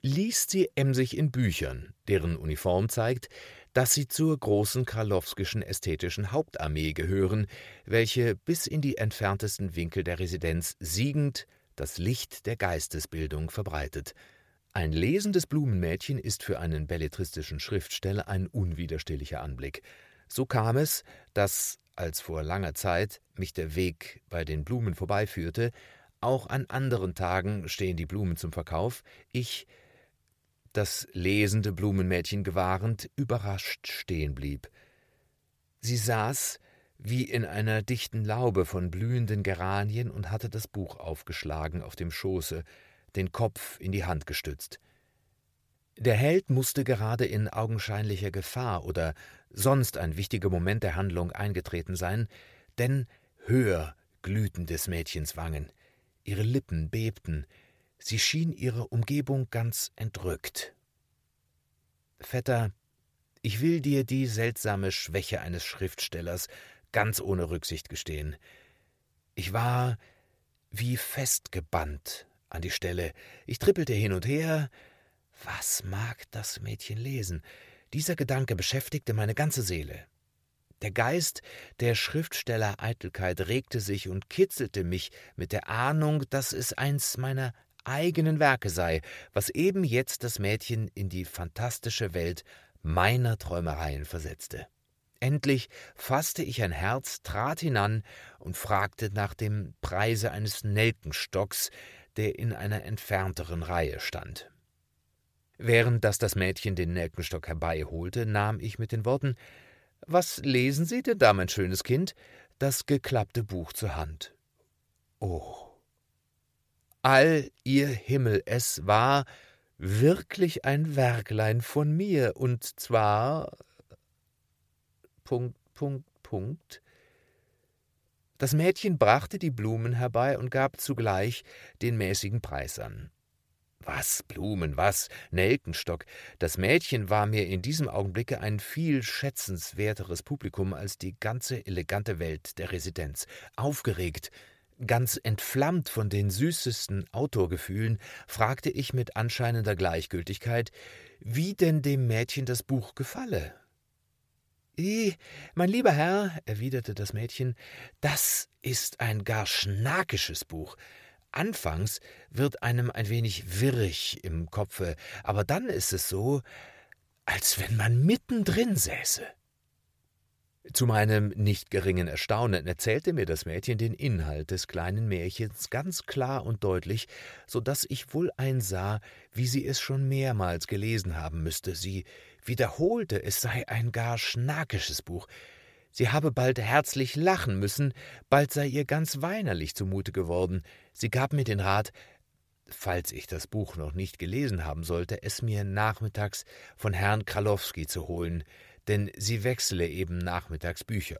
liest sie emsig in Büchern, deren Uniform zeigt, dass sie zur großen karlowskischen ästhetischen Hauptarmee gehören, welche bis in die entferntesten Winkel der Residenz siegend das Licht der Geistesbildung verbreitet. Ein lesendes Blumenmädchen ist für einen belletristischen Schriftsteller ein unwiderstehlicher Anblick. So kam es, dass, als vor langer Zeit mich der Weg bei den Blumen vorbeiführte, auch an anderen Tagen stehen die Blumen zum Verkauf, ich, das lesende Blumenmädchen gewahrend, überrascht stehen blieb. Sie saß wie in einer dichten Laube von blühenden Geranien und hatte das Buch aufgeschlagen auf dem Schoße, den Kopf in die Hand gestützt. Der Held musste gerade in augenscheinlicher Gefahr oder sonst ein wichtiger Moment der Handlung eingetreten sein, denn höher glühten des Mädchens Wangen, ihre Lippen bebten, sie schien ihrer Umgebung ganz entrückt. »Vetter, ich will dir die seltsame Schwäche eines Schriftstellers ganz ohne Rücksicht gestehen. Ich war wie festgebannt an die Stelle. Ich trippelte hin und her. Was mag das Mädchen lesen? Dieser Gedanke beschäftigte meine ganze Seele. Der Geist der Schriftstellereitelkeit regte sich und kitzelte mich mit der Ahnung, dass es eins meiner eigenen Werke sei, was eben jetzt das Mädchen in die fantastische Welt meiner Träumereien versetzte. Endlich fasste ich ein Herz, trat hinan und fragte nach dem Preise eines Nelkenstocks, der in einer entfernteren Reihe stand. Während dass das Mädchen den Nelkenstock herbeiholte, nahm ich mit den Worten »Was lesen Sie denn da, mein schönes Kind?« das geklappte Buch zur Hand. Oh, all ihr Himmel, es war wirklich ein Werklein von mir, und zwar Punkt, Punkt, Punkt. Das Mädchen brachte die Blumen herbei und gab zugleich den mäßigen Preis an. Was Blumen, was Nelkenstock. Das Mädchen war mir in diesem Augenblicke ein viel schätzenswerteres Publikum als die ganze elegante Welt der Residenz. Aufgeregt, ganz entflammt von den süßesten Autorgefühlen, fragte ich mit anscheinender Gleichgültigkeit, wie denn dem Mädchen das Buch gefalle. »I, mein lieber Herr«, erwiderte das Mädchen, »das ist ein gar schnakisches Buch. Anfangs wird einem ein wenig wirrig im Kopfe, aber dann ist es so, als wenn man mittendrin säße.« Zu meinem nicht geringen Erstaunen erzählte mir das Mädchen den Inhalt des kleinen Märchens ganz klar und deutlich, so daß ich wohl einsah, wie sie es schon mehrmals gelesen haben müsste. Sie wiederholte, es sei ein gar schnakisches Buch. Sie habe bald herzlich lachen müssen, bald sei ihr ganz weinerlich zumute geworden. Sie gab mir den Rat, falls ich das Buch noch nicht gelesen haben sollte, es mir nachmittags von Herrn Kralowski zu holen, denn sie wechsle eben nachmittags Bücher.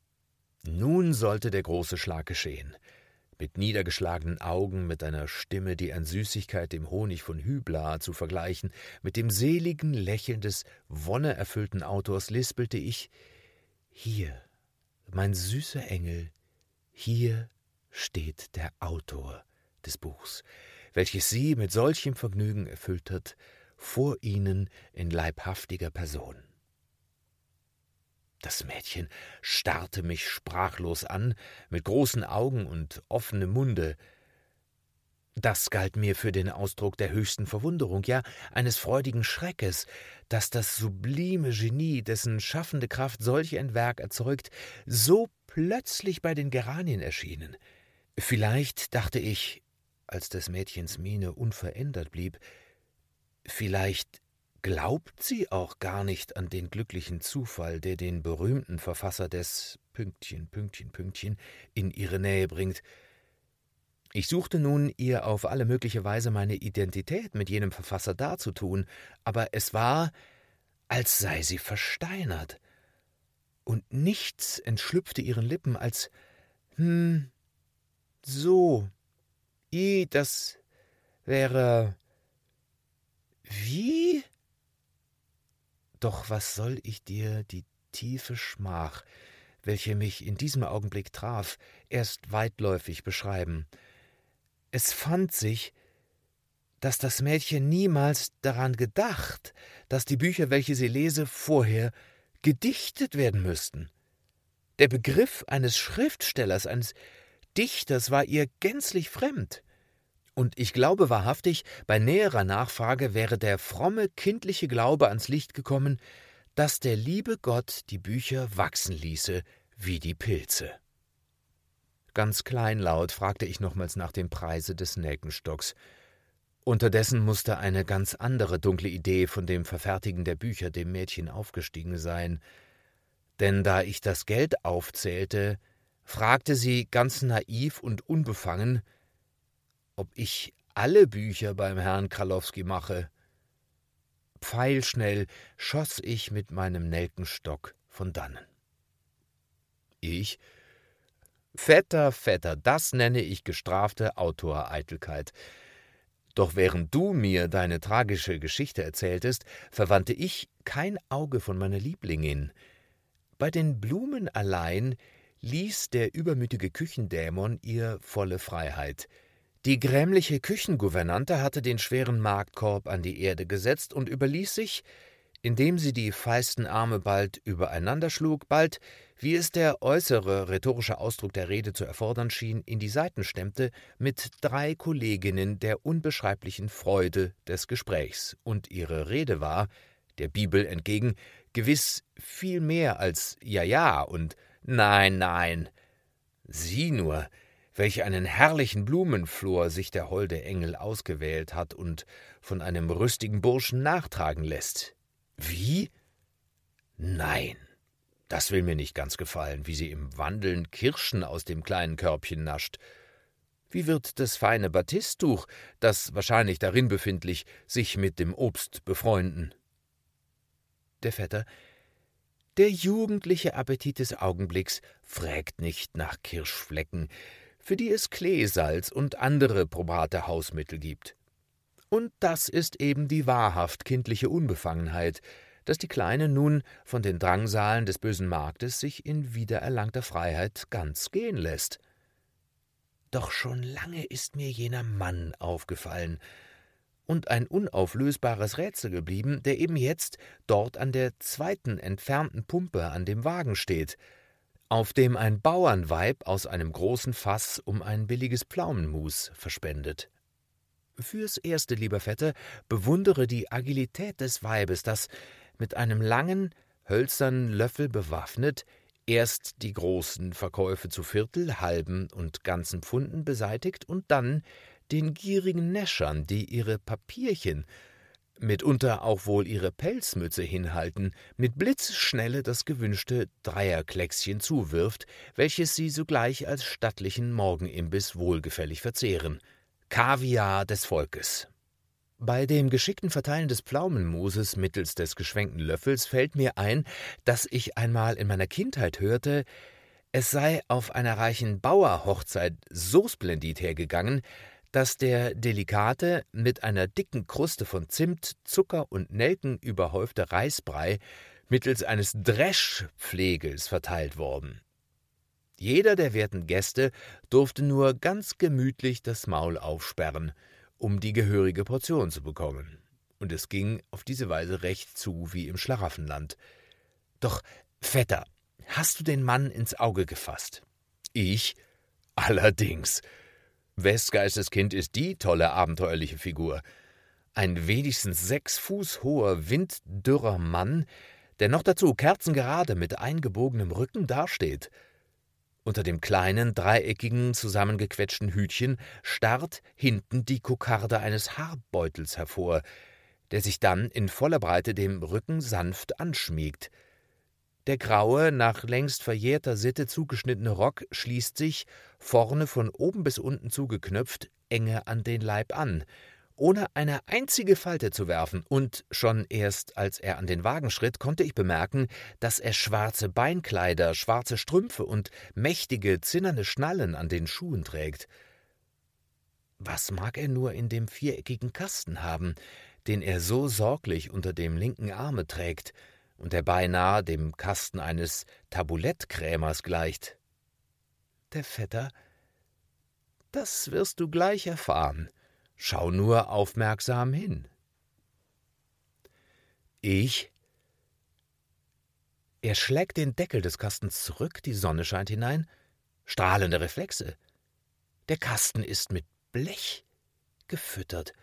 Nun sollte der große Schlag geschehen. Mit niedergeschlagenen Augen, mit einer Stimme, die an Süßigkeit dem Honig von Hybla zu vergleichen, mit dem seligen Lächeln des wonneerfüllten Autors lispelte ich, »Hier, mein süßer Engel, hier steht der Autor des Buchs, welches Sie mit solchem Vergnügen erfüllt hat, vor Ihnen in leibhaftiger Person.« Das Mädchen starrte mich sprachlos an, mit großen Augen und offenem Munde. Das galt mir für den Ausdruck der höchsten Verwunderung, ja eines freudigen Schreckes, dass das sublime Genie, dessen schaffende Kraft solch ein Werk erzeugt, so plötzlich bei den Geranien erschienen. Vielleicht, dachte ich, als des Mädchens Miene unverändert blieb, vielleicht glaubt sie auch gar nicht an den glücklichen Zufall, der den berühmten Verfasser des Pünktchen, Pünktchen, Pünktchen in ihre Nähe bringt. Ich suchte nun, ihr auf alle mögliche Weise meine Identität mit jenem Verfasser darzutun, aber es war, als sei sie versteinert, und nichts entschlüpfte ihren Lippen als »Hm, so, i, das wäre wie?« Doch was soll ich dir die tiefe Schmach, welche mich in diesem Augenblick traf, erst weitläufig beschreiben. Es fand sich, dass das Mädchen niemals daran gedacht, dass die Bücher, welche sie lese, vorher gedichtet werden müssten. Der Begriff eines Schriftstellers, eines Dichters war ihr gänzlich fremd. Und ich glaube wahrhaftig, bei näherer Nachfrage wäre der fromme, kindliche Glaube ans Licht gekommen, dass der liebe Gott die Bücher wachsen ließe, wie die Pilze. Ganz kleinlaut fragte ich nochmals nach dem Preise des Nelkenstocks. Unterdessen musste eine ganz andere dunkle Idee von dem Verfertigen der Bücher dem Mädchen aufgestiegen sein. Denn da ich das Geld aufzählte, fragte sie ganz naiv und unbefangen, ob ich alle Bücher beim Herrn Kralowski mache. Pfeilschnell schoss ich mit meinem Nelkenstock von dannen. Ich: Vetter, Vetter, das nenne ich gestrafte Autoreitelkeit. Doch während du mir deine tragische Geschichte erzähltest, verwandte ich kein Auge von meiner Lieblingin. Bei den Blumen allein ließ der übermütige Küchendämon ihr volle Freiheit. Die grämliche Küchengouvernante hatte den schweren Marktkorb an die Erde gesetzt und überließ sich, indem sie die feisten Arme bald übereinander schlug, bald, wie es der äußere rhetorische Ausdruck der Rede zu erfordern schien, in die Seiten stemmte, mit drei Kolleginnen der unbeschreiblichen Freude des Gesprächs, und ihre Rede war, der Bibel entgegen, gewiss viel mehr als »Ja, ja« und »Nein, nein«. Sieh nur, welch einen herrlichen Blumenflor sich der holde Engel ausgewählt hat und von einem rüstigen Burschen nachtragen lässt. Wie? Nein, das will mir nicht ganz gefallen, wie sie im Wandeln Kirschen aus dem kleinen Körbchen nascht. Wie wird das feine Batisttuch, das wahrscheinlich darin befindlich, sich mit dem Obst befreunden? Der Vetter: Der jugendliche Appetit des Augenblicks frägt nicht nach Kirschflecken, für die es Kleesalz und andere probate Hausmittel gibt. Und das ist eben die wahrhaft kindliche Unbefangenheit, dass die Kleine nun von den Drangsalen des bösen Marktes sich in wiedererlangter Freiheit ganz gehen lässt. Doch schon lange ist mir jener Mann aufgefallen und ein unauflösbares Rätsel geblieben, der eben jetzt dort an der zweiten entfernten Pumpe an dem Wagen steht, auf dem ein Bauernweib aus einem großen Fass um ein billiges Pflaumenmus verspendet. Fürs Erste, lieber Vetter, bewundere die Agilität des Weibes, das mit einem langen, hölzernen Löffel bewaffnet erst die großen Verkäufe zu Viertel, halben und ganzen Pfunden beseitigt und dann den gierigen Näschern, die ihre Papierchen, mitunter auch wohl ihre Pelzmütze hinhalten, mit Blitzschnelle das gewünschte Dreierkleckschen zuwirft, welches sie sogleich als stattlichen Morgenimbiss wohlgefällig verzehren. Kaviar des Volkes. Bei dem geschickten Verteilen des Pflaumenmuses mittels des geschwenkten Löffels fällt mir ein, dass ich einmal in meiner Kindheit hörte, es sei auf einer reichen Bauerhochzeit so splendid hergegangen, dass der delikate, mit einer dicken Kruste von Zimt, Zucker und Nelken überhäufte Reisbrei mittels eines Dreschpflegels verteilt worden. Jeder der werten Gäste durfte nur ganz gemütlich das Maul aufsperren, um die gehörige Portion zu bekommen. Und es ging auf diese Weise recht zu wie im Schlaraffenland. Doch, Vetter, hast du den Mann ins Auge gefasst? Ich? Allerdings. Wes Geistes Kind ist die tolle, abenteuerliche Figur. Ein wenigstens sechs Fuß hoher, winddürrer Mann, der noch dazu kerzengerade mit eingebogenem Rücken dasteht. Unter dem kleinen, dreieckigen, zusammengequetschten Hütchen starrt hinten die Kokarde eines Haarbeutels hervor, der sich dann in voller Breite dem Rücken sanft anschmiegt. Der graue, nach längst verjährter Sitte zugeschnittene Rock schließt sich, vorne von oben bis unten zugeknöpft, enge an den Leib an, ohne eine einzige Falte zu werfen, und schon erst als er an den Wagen schritt, konnte ich bemerken, dass er schwarze Beinkleider, schwarze Strümpfe und mächtige, zinnerne Schnallen an den Schuhen trägt. Was mag er nur in dem viereckigen Kasten haben, den er so sorglich unter dem linken Arme trägt und der beinahe dem Kasten eines Tabulettkrämers gleicht? Der Vetter: Das wirst du gleich erfahren. Schau nur aufmerksam hin. Ich? Er schlägt den Deckel des Kastens zurück, die Sonne scheint hinein. Strahlende Reflexe. Der Kasten ist mit Blech gefüttert.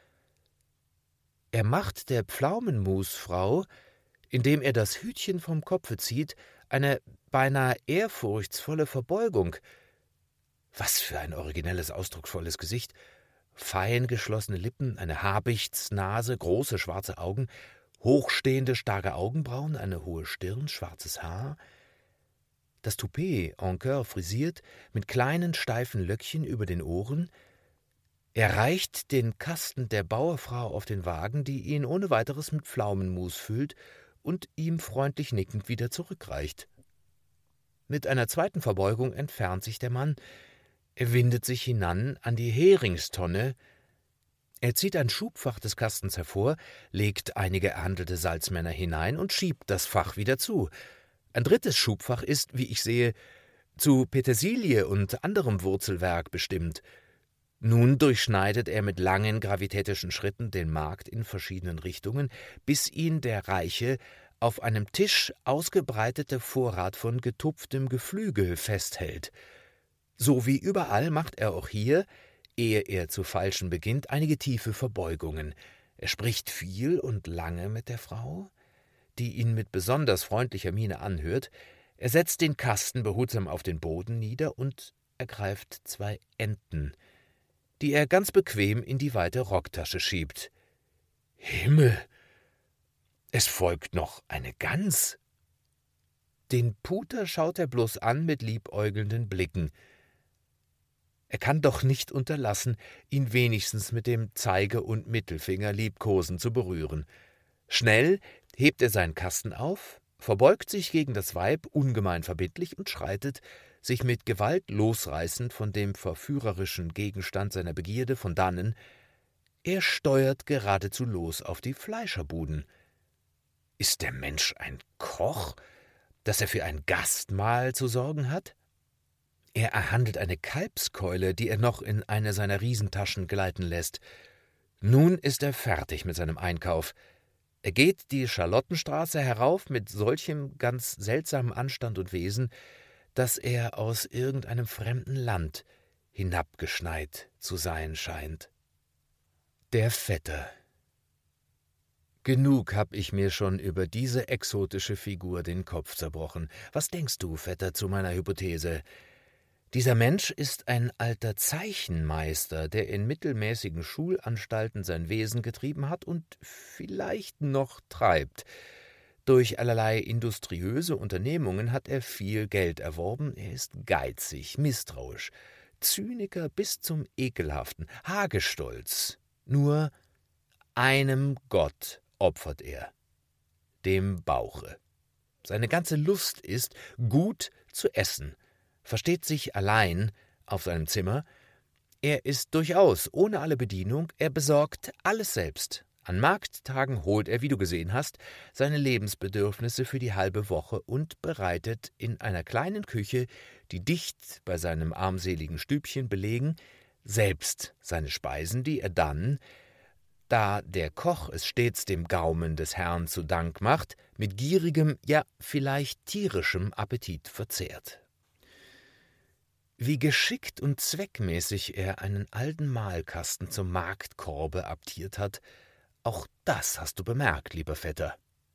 Er macht der Pflaumenmusfrau, indem er das Hütchen vom Kopfe zieht, eine beinahe ehrfurchtsvolle Verbeugung. Was für ein originelles, ausdrucksvolles Gesicht. Fein geschlossene Lippen, eine Habichtsnase, große schwarze Augen, hochstehende, starke Augenbrauen, eine hohe Stirn, schwarzes Haar. Das Toupet en coeur frisiert, mit kleinen, steifen Löckchen über den Ohren. Er reicht den Kasten der Bauerfrau auf den Wagen, die ihn ohne weiteres mit Pflaumenmus füllt und ihm freundlich nickend wieder zurückreicht. Mit einer zweiten Verbeugung entfernt sich der Mann. Er windet sich hinan an die Heringstonne. Er zieht ein Schubfach des Kastens hervor, legt einige erhandelte Salzmänner hinein und schiebt das Fach wieder zu. Ein drittes Schubfach ist, wie ich sehe, zu Petersilie und anderem Wurzelwerk bestimmt. Nun durchschneidet er mit langen gravitätischen Schritten den Markt in verschiedenen Richtungen, bis ihn der reiche, auf einem Tisch ausgebreitete Vorrat von getupftem Geflügel festhält. So wie überall macht er auch hier, ehe er zu feilschen beginnt, einige tiefe Verbeugungen. Er spricht viel und lange mit der Frau, die ihn mit besonders freundlicher Miene anhört. Er setzt den Kasten behutsam auf den Boden nieder und ergreift zwei Enten, die er ganz bequem in die weite Rocktasche schiebt. Himmel! Es folgt noch eine Gans. Den Puter schaut er bloß an mit liebäugelnden Blicken. Er kann doch nicht unterlassen, ihn wenigstens mit dem Zeige- und Mittelfinger liebkosend zu berühren. Schnell hebt er seinen Kasten auf, verbeugt sich gegen das Weib ungemein verbindlich und schreitet, sich mit Gewalt losreißend von dem verführerischen Gegenstand seiner Begierde, von dannen. Er steuert geradezu los auf die Fleischerbuden. Ist der Mensch ein Koch, dass er für ein Gastmahl zu sorgen hat? Er erhandelt eine Kalbskeule, die er noch in eine seiner Riesentaschen gleiten lässt. Nun ist er fertig mit seinem Einkauf. Er geht die Charlottenstraße herauf mit solchem ganz seltsamen Anstand und Wesen, dass er aus irgendeinem fremden Land hinabgeschneit zu sein scheint. Der Vetter. Genug hab ich mir schon über diese exotische Figur den Kopf zerbrochen. Was denkst du, Vetter, zu meiner Hypothese? Dieser Mensch ist ein alter Zeichenmeister, der in mittelmäßigen Schulanstalten sein Wesen getrieben hat und vielleicht noch treibt. Durch allerlei industriöse Unternehmungen hat er viel Geld erworben. Er ist geizig, misstrauisch, Zyniker bis zum Ekelhaften, Hagestolz. Nur einem Gott opfert er, dem Bauche. Seine ganze Lust ist, gut zu essen, versteht sich allein auf seinem Zimmer. Er ist durchaus ohne alle Bedienung, er besorgt alles selbst. An Markttagen holt er, wie du gesehen hast, seine Lebensbedürfnisse für die halbe Woche und bereitet in einer kleinen Küche, die dicht bei seinem armseligen Stübchen belegen, selbst seine Speisen, die er dann, da der Koch es stets dem Gaumen des Herrn zu Dank macht, mit gierigem, ja vielleicht tierischem Appetit verzehrt. Wie geschickt und zweckmäßig er einen alten Mahlkasten zum Marktkorbe aptiert hat, auch das hast du bemerkt, lieber Vetter.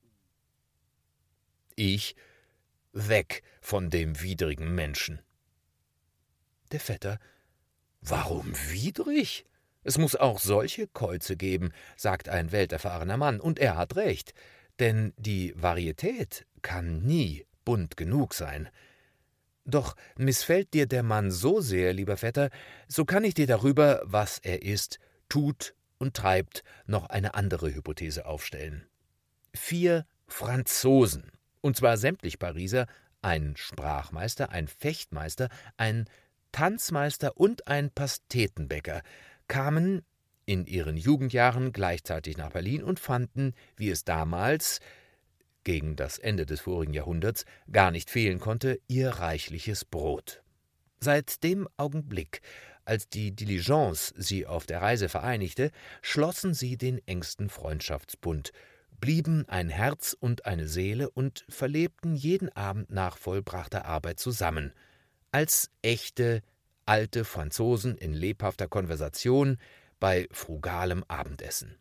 Ich weg von dem widrigen Menschen. Der Vetter: Warum widrig? Es muß auch solche Käuze geben, sagt ein welterfahrener Mann, und er hat recht, denn die Varietät kann nie bunt genug sein. Doch missfällt dir der Mann so sehr, lieber Vetter, so kann ich dir darüber, was er ist, tut und treibt, noch eine andere Hypothese aufstellen. Vier Franzosen, und zwar sämtlich Pariser, ein Sprachmeister, ein Fechtmeister, ein Tanzmeister und ein Pastetenbäcker, kamen in ihren Jugendjahren gleichzeitig nach Berlin und fanden, wie es damals, gegen das Ende des vorigen Jahrhunderts, gar nicht fehlen konnte, ihr reichliches Brot. Seit dem Augenblick, als die Diligence sie auf der Reise vereinigte, schlossen sie den engsten Freundschaftsbund, blieben ein Herz und eine Seele und verlebten jeden Abend nach vollbrachter Arbeit zusammen, als echte, alte Franzosen in lebhafter Konversation bei frugalem Abendessen.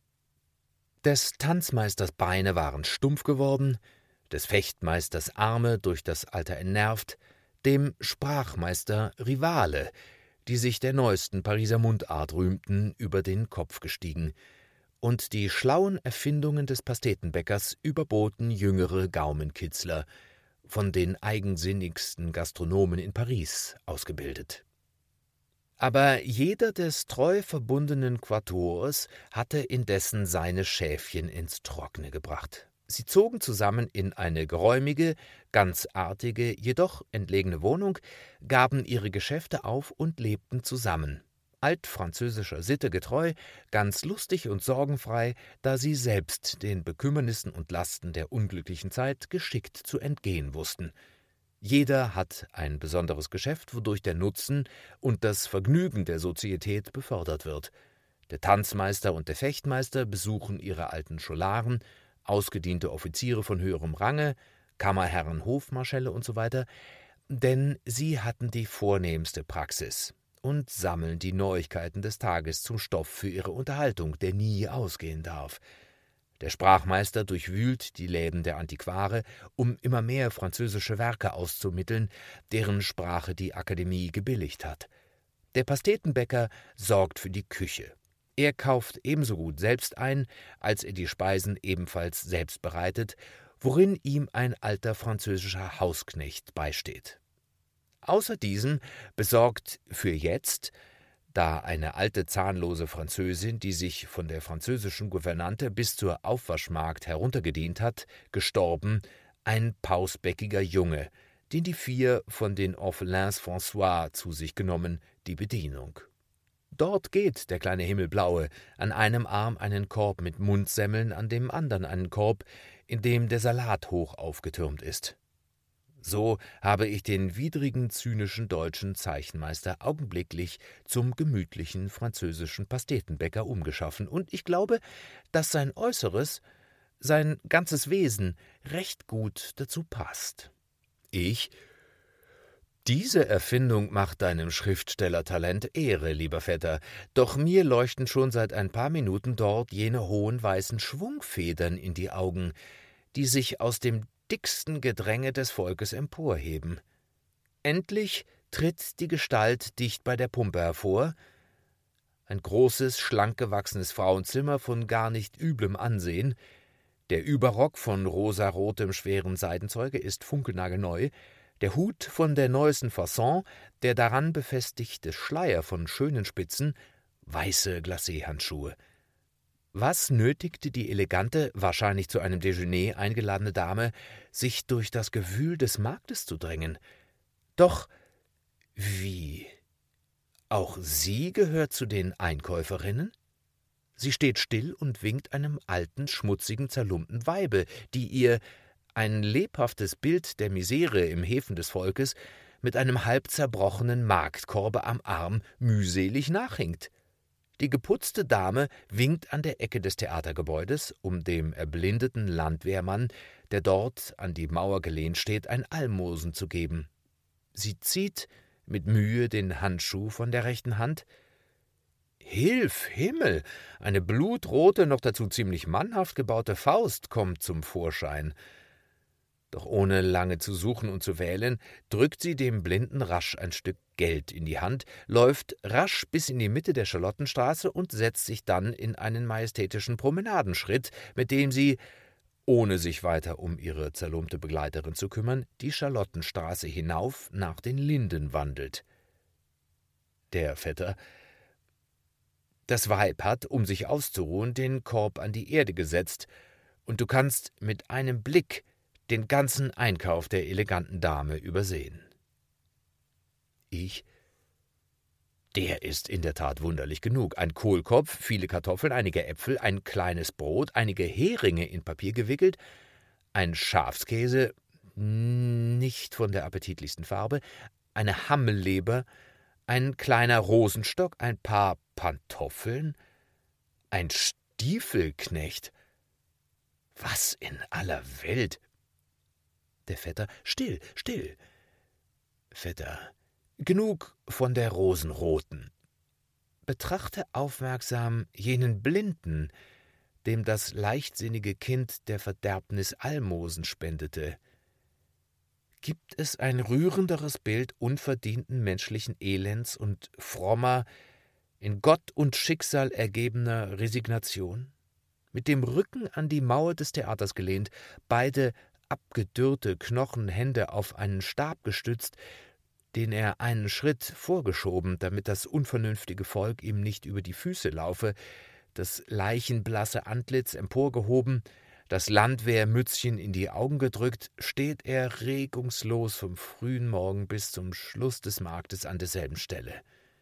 Des Tanzmeisters Beine waren stumpf geworden, des Fechtmeisters Arme durch das Alter entnervt, dem Sprachmeister Rivale, die sich der neuesten Pariser Mundart rühmten, über den Kopf gestiegen, und die schlauen Erfindungen des Pastetenbäckers überboten jüngere Gaumenkitzler, von den eigensinnigsten Gastronomen in Paris ausgebildet. Aber jeder des treu verbundenen Quatuors hatte indessen seine Schäfchen ins Trockene gebracht. Sie zogen zusammen in eine geräumige, ganz artige, jedoch entlegene Wohnung, gaben ihre Geschäfte auf und lebten zusammen, altfranzösischer Sitte getreu, ganz lustig und sorgenfrei, da sie selbst den Bekümmernissen und Lasten der unglücklichen Zeit geschickt zu entgehen wussten. Jeder hat ein besonderes Geschäft, wodurch der Nutzen und das Vergnügen der Sozietät befördert wird. Der Tanzmeister und der Fechtmeister besuchen ihre alten Scholaren, ausgediente Offiziere von höherem Range, Kammerherren, Hofmarschälle usw., denn sie hatten die vornehmste Praxis und sammeln die Neuigkeiten des Tages zum Stoff für ihre Unterhaltung, der nie ausgehen darf. Der Sprachmeister durchwühlt die Läden der Antiquare, um immer mehr französische Werke auszumitteln, deren Sprache die Akademie gebilligt hat. Der Pastetenbäcker sorgt für die Küche. Er kauft ebenso gut selbst ein, als er die Speisen ebenfalls selbst bereitet, worin ihm ein alter französischer Hausknecht beisteht. Außer diesem besorgt für jetzt, da eine alte zahnlose Französin, die sich von der französischen Gouvernante bis zur Aufwaschmagd heruntergedient hat, gestorben, ein pausbäckiger Junge, den die vier von den Orphelins François zu sich genommen, die Bedienung. Dort geht der kleine Himmelblaue, an einem Arm einen Korb mit Mundsemmeln, an dem anderen einen Korb, in dem der Salat hoch aufgetürmt ist. So habe ich den widrigen, zynischen deutschen Zeichenmeister augenblicklich zum gemütlichen französischen Pastetenbäcker umgeschaffen, und ich glaube, dass sein Äußeres, sein ganzes Wesen recht gut dazu passt. Ich: »Diese Erfindung macht deinem Schriftstellertalent Ehre, lieber Vetter, doch mir leuchten schon seit ein paar Minuten dort jene hohen weißen Schwungfedern in die Augen, die sich aus dem dicksten Gedränge des Volkes emporheben. Endlich tritt die Gestalt dicht bei der Pumpe hervor, ein großes, schlank gewachsenes Frauenzimmer von gar nicht üblem Ansehen. Der Überrock von rosarotem, schwerem Seidenzeuge ist funkelnagelneu, der Hut von der neuesten Fasson, der daran befestigte Schleier von schönen Spitzen, weiße Glacé-Handschuhe. Was nötigte die elegante, wahrscheinlich zu einem Déjeuner eingeladene Dame, sich durch das Gewühl des Marktes zu drängen? Doch wie? Auch sie gehört zu den Einkäuferinnen? Sie steht still und winkt einem alten, schmutzigen, zerlumpten Weibe, die ihr, ein lebhaftes Bild der Misere im Hefen des Volkes, mit einem halb zerbrochenen Marktkorbe am Arm mühselig nachhinkt. Die geputzte Dame winkt an der Ecke des Theatergebäudes, um dem erblindeten Landwehrmann, der dort an die Mauer gelehnt steht, ein Almosen zu geben. Sie zieht mit Mühe den Handschuh von der rechten Hand. Hilf, Himmel! Eine blutrote, noch dazu ziemlich mannhaft gebaute Faust kommt zum Vorschein. Doch ohne lange zu suchen und zu wählen, drückt sie dem Blinden rasch ein Stück Geld in die Hand, läuft rasch bis in die Mitte der Charlottenstraße und setzt sich dann in einen majestätischen Promenadenschritt, mit dem sie, ohne sich weiter um ihre zerlumpte Begleiterin zu kümmern, die Charlottenstraße hinauf nach den Linden wandelt. Der Vetter: Das Weib hat, um sich auszuruhen, den Korb an die Erde gesetzt, und du kannst mit einem Blick den ganzen Einkauf der eleganten Dame übersehen. Ich: Der ist in der Tat wunderlich genug. Ein Kohlkopf, viele Kartoffeln, einige Äpfel, ein kleines Brot, einige Heringe in Papier gewickelt, ein Schafskäse, nicht von der appetitlichsten Farbe, eine Hammelleber, ein kleiner Rosenstock, ein paar Pantoffeln, ein Stiefelknecht. Was in aller Welt? Der Vetter: Still, still. Vetter: Genug von der Rosenroten. Betrachte aufmerksam jenen Blinden, dem das leichtsinnige Kind der Verderbnis Almosen spendete. Gibt es ein rührenderes Bild unverdienten menschlichen Elends und frommer, in Gott und Schicksal ergebener Resignation? Mit dem Rücken an die Mauer des Theaters gelehnt, beide abgedürrte Knochenhände auf einen Stab gestützt, den er einen Schritt vorgeschoben, damit das unvernünftige Volk ihm nicht über die Füße laufe, das leichenblasse Antlitz emporgehoben, das Landwehrmützchen in die Augen gedrückt, steht er regungslos vom frühen Morgen bis zum Schluss des Marktes an derselben Stelle.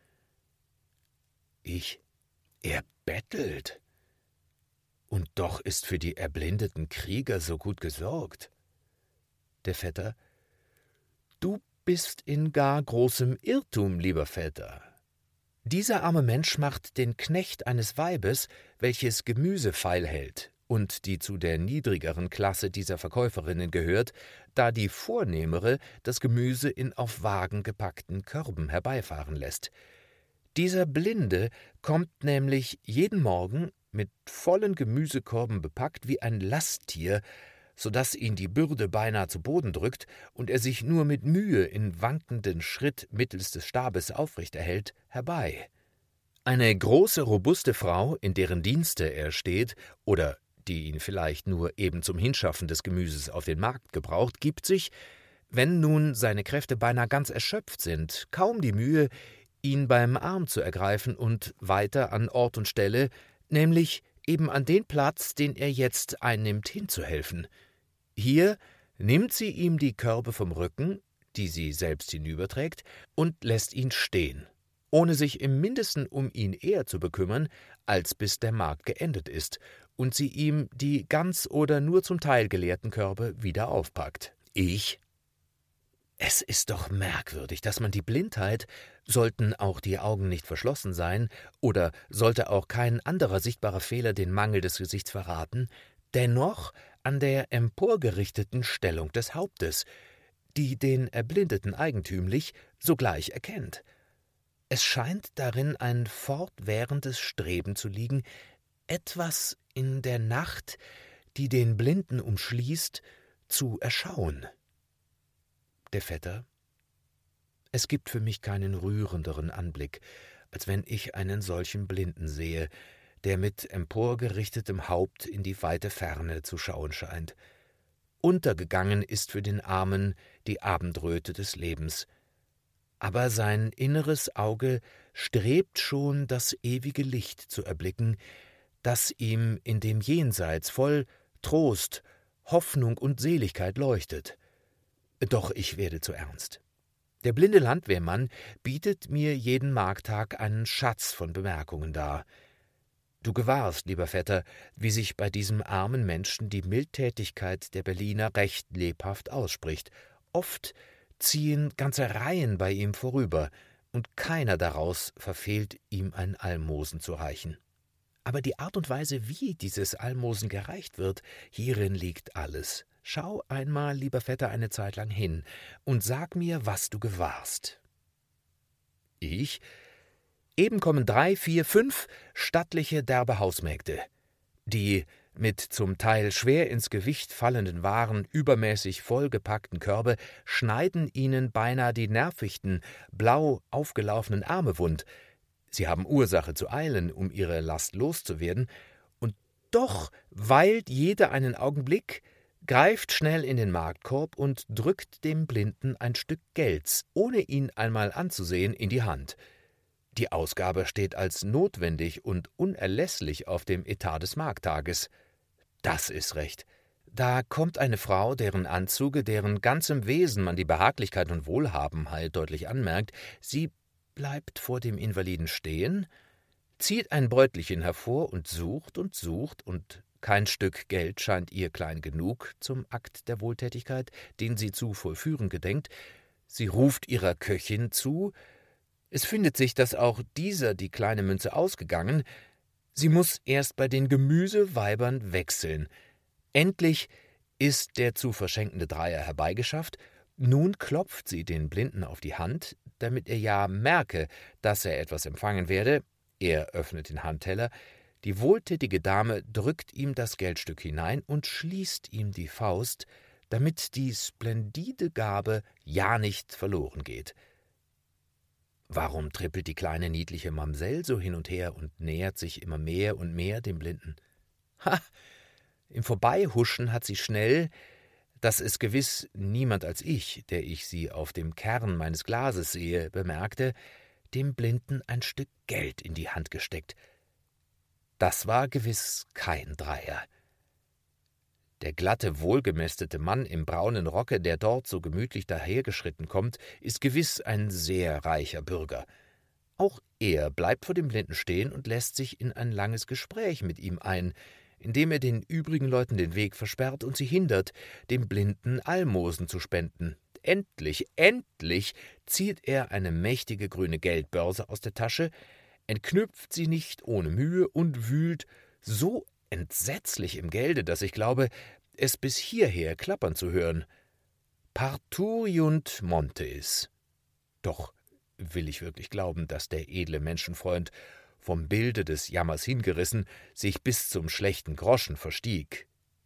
Ich, er bettelt. Und doch ist für die erblindeten Krieger so gut gesorgt. Der Vetter: Du bist in gar großem Irrtum, lieber Vetter. Dieser arme Mensch macht den Knecht eines Weibes, welches Gemüse feil hält und die zu der niedrigeren Klasse dieser Verkäuferinnen gehört, da die vornehmere das Gemüse in auf Wagen gepackten Körben herbeifahren lässt. Dieser Blinde kommt nämlich jeden Morgen mit vollen Gemüsekorben bepackt wie ein Lasttier, so daß ihn die Bürde beinahe zu Boden drückt und er sich nur mit Mühe in wankenden Schritt mittels des Stabes aufrecht erhält, herbei. Eine große, robuste Frau, in deren Dienste er steht, oder die ihn vielleicht nur eben zum Hinschaffen des Gemüses auf den Markt gebraucht, gibt sich, wenn nun seine Kräfte beinahe ganz erschöpft sind, kaum die Mühe, ihn beim Arm zu ergreifen und weiter an Ort und Stelle, nämlich eben an den Platz, den er jetzt einnimmt, hinzuhelfen. Hier nimmt sie ihm die Körbe vom Rücken, die sie selbst hinüberträgt, und lässt ihn stehen, ohne sich im Mindesten um ihn eher zu bekümmern, als bis der Markt geendet ist und sie ihm die ganz oder nur zum Teil geleerten Körbe wieder aufpackt. Ich? Es ist doch merkwürdig, dass man die Blindheit, sollten auch die Augen nicht verschlossen sein, oder sollte auch kein anderer sichtbarer Fehler den Mangel des Gesichts verraten, dennoch an der emporgerichteten Stellung des Hauptes, die den Erblindeten eigentümlich sogleich erkennt. Es scheint darin ein fortwährendes Streben zu liegen, etwas in der Nacht, die den Blinden umschließt, zu erschauen. Der Vetter: Es gibt für mich keinen rührenderen Anblick, als wenn ich einen solchen Blinden sehe, der mit emporgerichtetem Haupt in die weite Ferne zu schauen scheint. Untergegangen ist für den Armen die Abendröte des Lebens, aber sein inneres Auge strebt schon, das ewige Licht zu erblicken, das ihm in dem Jenseits voll Trost, Hoffnung und Seligkeit leuchtet. Doch ich werde zu ernst. Der blinde Landwehrmann bietet mir jeden Markttag einen Schatz von Bemerkungen dar. Du gewahrst, lieber Vetter, wie sich bei diesem armen Menschen die Mildtätigkeit der Berliner recht lebhaft ausspricht. Oft ziehen ganze Reihen bei ihm vorüber, und keiner daraus verfehlt, ihm ein Almosen zu reichen. Aber die Art und Weise, wie dieses Almosen gereicht wird, hierin liegt alles. Schau einmal, lieber Vetter, eine Zeit lang hin und sag mir, was du gewahrst. Ich? Eben kommen drei, vier, fünf stattliche, derbe Hausmägde, die mit zum Teil schwer ins Gewicht fallenden Waren übermäßig vollgepackten Körbe schneiden ihnen beinahe die nervigten, blau aufgelaufenen Arme wund. Sie haben Ursache zu eilen, um ihre Last loszuwerden, und doch weilt jeder einen Augenblick, greift schnell in den Marktkorb und drückt dem Blinden ein Stück Gelds, ohne ihn einmal anzusehen, in die Hand. Die Ausgabe steht als notwendig und unerlässlich auf dem Etat des Markttages. Das ist recht. Da kommt eine Frau, deren Anzuge, deren ganzem Wesen man die Behaglichkeit und Wohlhabenheit deutlich anmerkt. Sie bleibt vor dem Invaliden stehen, zieht ein Beutelchen hervor und sucht und sucht, und kein Stück Geld scheint ihr klein genug zum Akt der Wohltätigkeit, den sie zu vollführen gedenkt. Sie ruft ihrer Köchin zu: Es findet sich, dass auch dieser die kleine Münze ausgegangen. Sie muß erst bei den Gemüseweibern wechseln. Endlich ist der zu verschenkende Dreier herbeigeschafft. Nun klopft sie den Blinden auf die Hand, damit er ja merke, dass er etwas empfangen werde. Er öffnet den Handteller. Die wohltätige Dame drückt ihm das Geldstück hinein und schließt ihm die Faust, damit die splendide Gabe ja nicht verloren geht. Warum trippelt die kleine niedliche Mamsell so hin und her und nähert sich immer mehr und mehr dem Blinden? Ha! Im Vorbeihuschen hat sie schnell, dass es gewiss niemand als ich, der ich sie auf dem Kern meines Glases sehe, bemerkte, dem Blinden ein Stück Geld in die Hand gesteckt. Das war gewiss kein Dreier. Der glatte, wohlgemästete Mann im braunen Rocke, der dort so gemütlich dahergeschritten kommt, ist gewiss ein sehr reicher Bürger. Auch er bleibt vor dem Blinden stehen und lässt sich in ein langes Gespräch mit ihm ein, indem er den übrigen Leuten den Weg versperrt und sie hindert, dem Blinden Almosen zu spenden. Endlich, endlich zieht er eine mächtige grüne Geldbörse aus der Tasche, entknüpft sie nicht ohne Mühe und wühlt so entsetzlich im Gelde, dass ich glaube, es bis hierher klappern zu hören. Parturiunt montes. Doch will ich wirklich glauben, dass der edle Menschenfreund, vom Bilde des Jammers hingerissen, sich bis zum schlechten Groschen verstieg.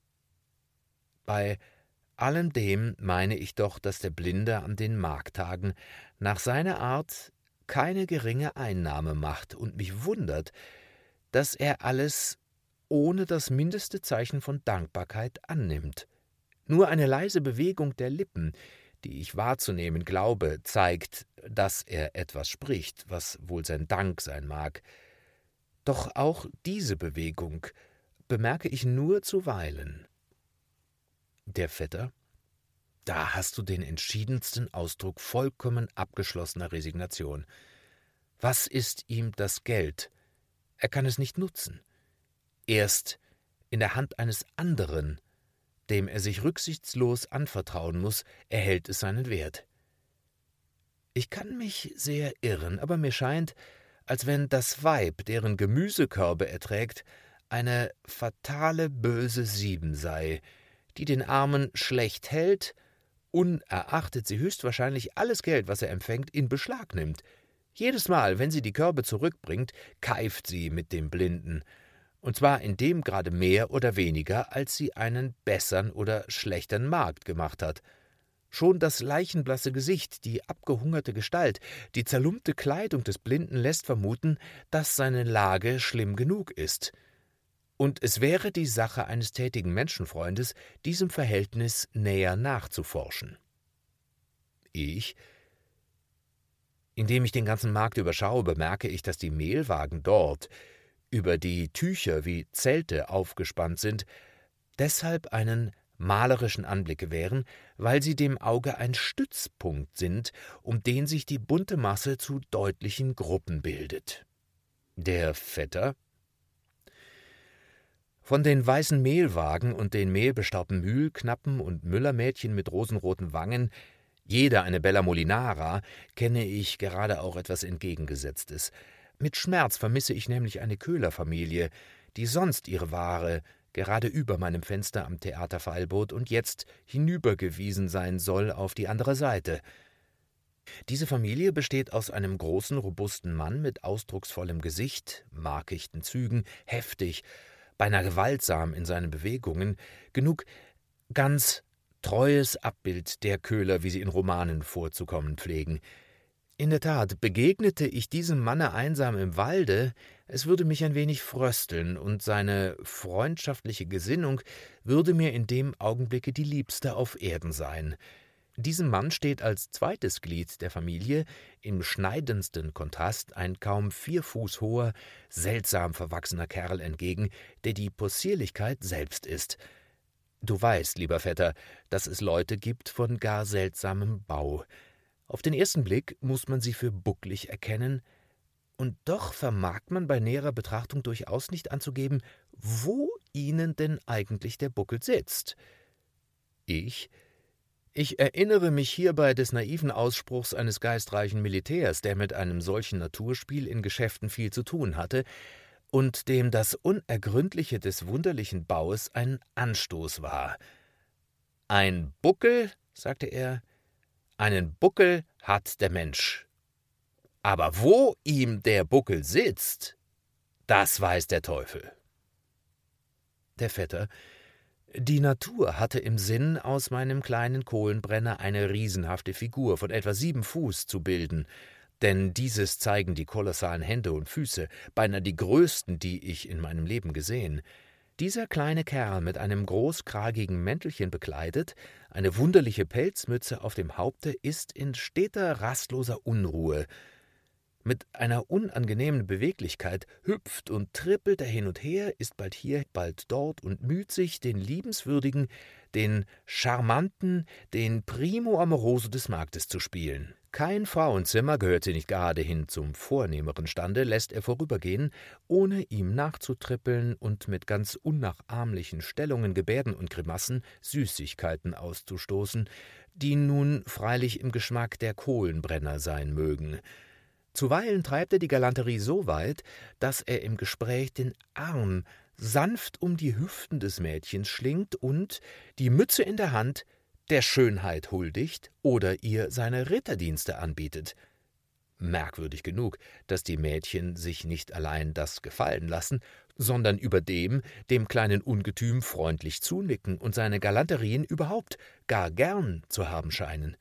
Bei allem dem meine ich doch, dass der Blinde an den Markttagen nach seiner Art keine geringe Einnahme macht und mich wundert, dass er alles ohne das mindeste Zeichen von Dankbarkeit annimmt. Nur eine leise Bewegung der Lippen, die ich wahrzunehmen glaube, zeigt, dass er etwas spricht, was wohl sein Dank sein mag. Doch auch diese Bewegung bemerke ich nur zuweilen. Der Vetter: Da hast du den entschiedensten Ausdruck vollkommen abgeschlossener Resignation. Was ist ihm das Geld? Er kann es nicht nutzen. Erst in der Hand eines anderen, dem er sich rücksichtslos anvertrauen muß, erhält es seinen Wert. Ich kann mich sehr irren, aber mir scheint, als wenn das Weib, deren Gemüsekörbe er trägt, eine fatale böse Sieben sei, die den Armen schlecht hält, unerachtet sie höchstwahrscheinlich alles Geld, was er empfängt, in Beschlag nimmt. Jedes Mal, wenn sie die Körbe zurückbringt, keift sie mit dem Blinden, und zwar in dem Grade mehr oder weniger, als sie einen bessern oder schlechtern Markt gemacht hat. Schon das leichenblasse Gesicht, die abgehungerte Gestalt, die zerlumpte Kleidung des Blinden lässt vermuten, dass seine Lage schlimm genug ist. Und es wäre die Sache eines tätigen Menschenfreundes, diesem Verhältnis näher nachzuforschen. Ich, indem ich den ganzen Markt überschaue, bemerke ich, dass die Mehlwagen dort, über die Tücher wie Zelte aufgespannt sind, deshalb einen malerischen Anblick gewähren, weil sie dem Auge ein Stützpunkt sind, um den sich die bunte Masse zu deutlichen Gruppen bildet. Der Vetter: Von den weißen Mehlwagen und den mehlbestaubten Mühlknappen und Müllermädchen mit rosenroten Wangen, jeder eine Bella Molinara, kenne ich gerade auch etwas Entgegengesetztes. Mit Schmerz vermisse ich nämlich eine Köhlerfamilie, die sonst ihre Ware gerade über meinem Fenster am Theater feilbot und jetzt hinübergewiesen sein soll auf die andere Seite. Diese Familie besteht aus einem großen, robusten Mann mit ausdrucksvollem Gesicht, markichten Zügen, heftig, beinahe gewaltsam in seinen Bewegungen, genug ganz treues Abbild der Köhler, wie sie in Romanen vorzukommen pflegen. In der Tat, begegnete ich diesem Manne einsam im Walde, es würde mich ein wenig frösteln, und seine freundschaftliche Gesinnung würde mir in dem Augenblicke die liebste auf Erden sein. Diesem Mann steht als zweites Glied der Familie im schneidendsten Kontrast ein kaum vier Fuß hoher, seltsam verwachsener Kerl entgegen, der die Possierlichkeit selbst ist. Du weißt, lieber Vetter, dass es Leute gibt von gar seltsamem Bau. Auf den ersten Blick muß man sie für bucklig erkennen, und doch vermag man bei näherer Betrachtung durchaus nicht anzugeben, wo ihnen denn eigentlich der Buckel sitzt. Ich, Ich erinnere mich hierbei des naiven Ausspruchs eines geistreichen Militärs, der mit einem solchen Naturspiel in Geschäften viel zu tun hatte und dem das Unergründliche des wunderlichen Baues ein Anstoß war. »Ein Buckel«, sagte er, »einen Buckel hat der Mensch. Aber wo ihm der Buckel sitzt, das weiß der Teufel.« Der Vetter: »Die Natur hatte im Sinn, aus meinem kleinen Kohlenbrenner eine riesenhafte Figur von etwa sieben Fuß zu bilden, denn dieses zeigen die kolossalen Hände und Füße, beinahe die größten, die ich in meinem Leben gesehen. Dieser kleine Kerl mit einem großkragigen Mäntelchen bekleidet, eine wunderliche Pelzmütze auf dem Haupte, ist in steter, rastloser Unruhe. Mit einer unangenehmen Beweglichkeit hüpft und trippelt er hin und her, ist bald hier, bald dort und müht sich, den liebenswürdigen, den charmanten, den Primo Amoroso des Marktes zu spielen. Kein Frauenzimmer, gehört sie nicht geradehin zum vornehmeren Stande, lässt er vorübergehen, ohne ihm nachzutrippeln und mit ganz unnachahmlichen Stellungen, Gebärden und Grimassen Süßigkeiten auszustoßen, die nun freilich im Geschmack der Kohlenbrenner sein mögen. Zuweilen treibt er die Galanterie so weit, dass er im Gespräch den Arm sanft um die Hüften des Mädchens schlingt und, die Mütze in der Hand, der Schönheit huldigt oder ihr seine Ritterdienste anbietet. Merkwürdig genug, dass die Mädchen sich nicht allein das gefallen lassen, sondern überdem dem kleinen Ungetüm freundlich zunicken und seine Galanterien überhaupt gar gern zu haben scheinen.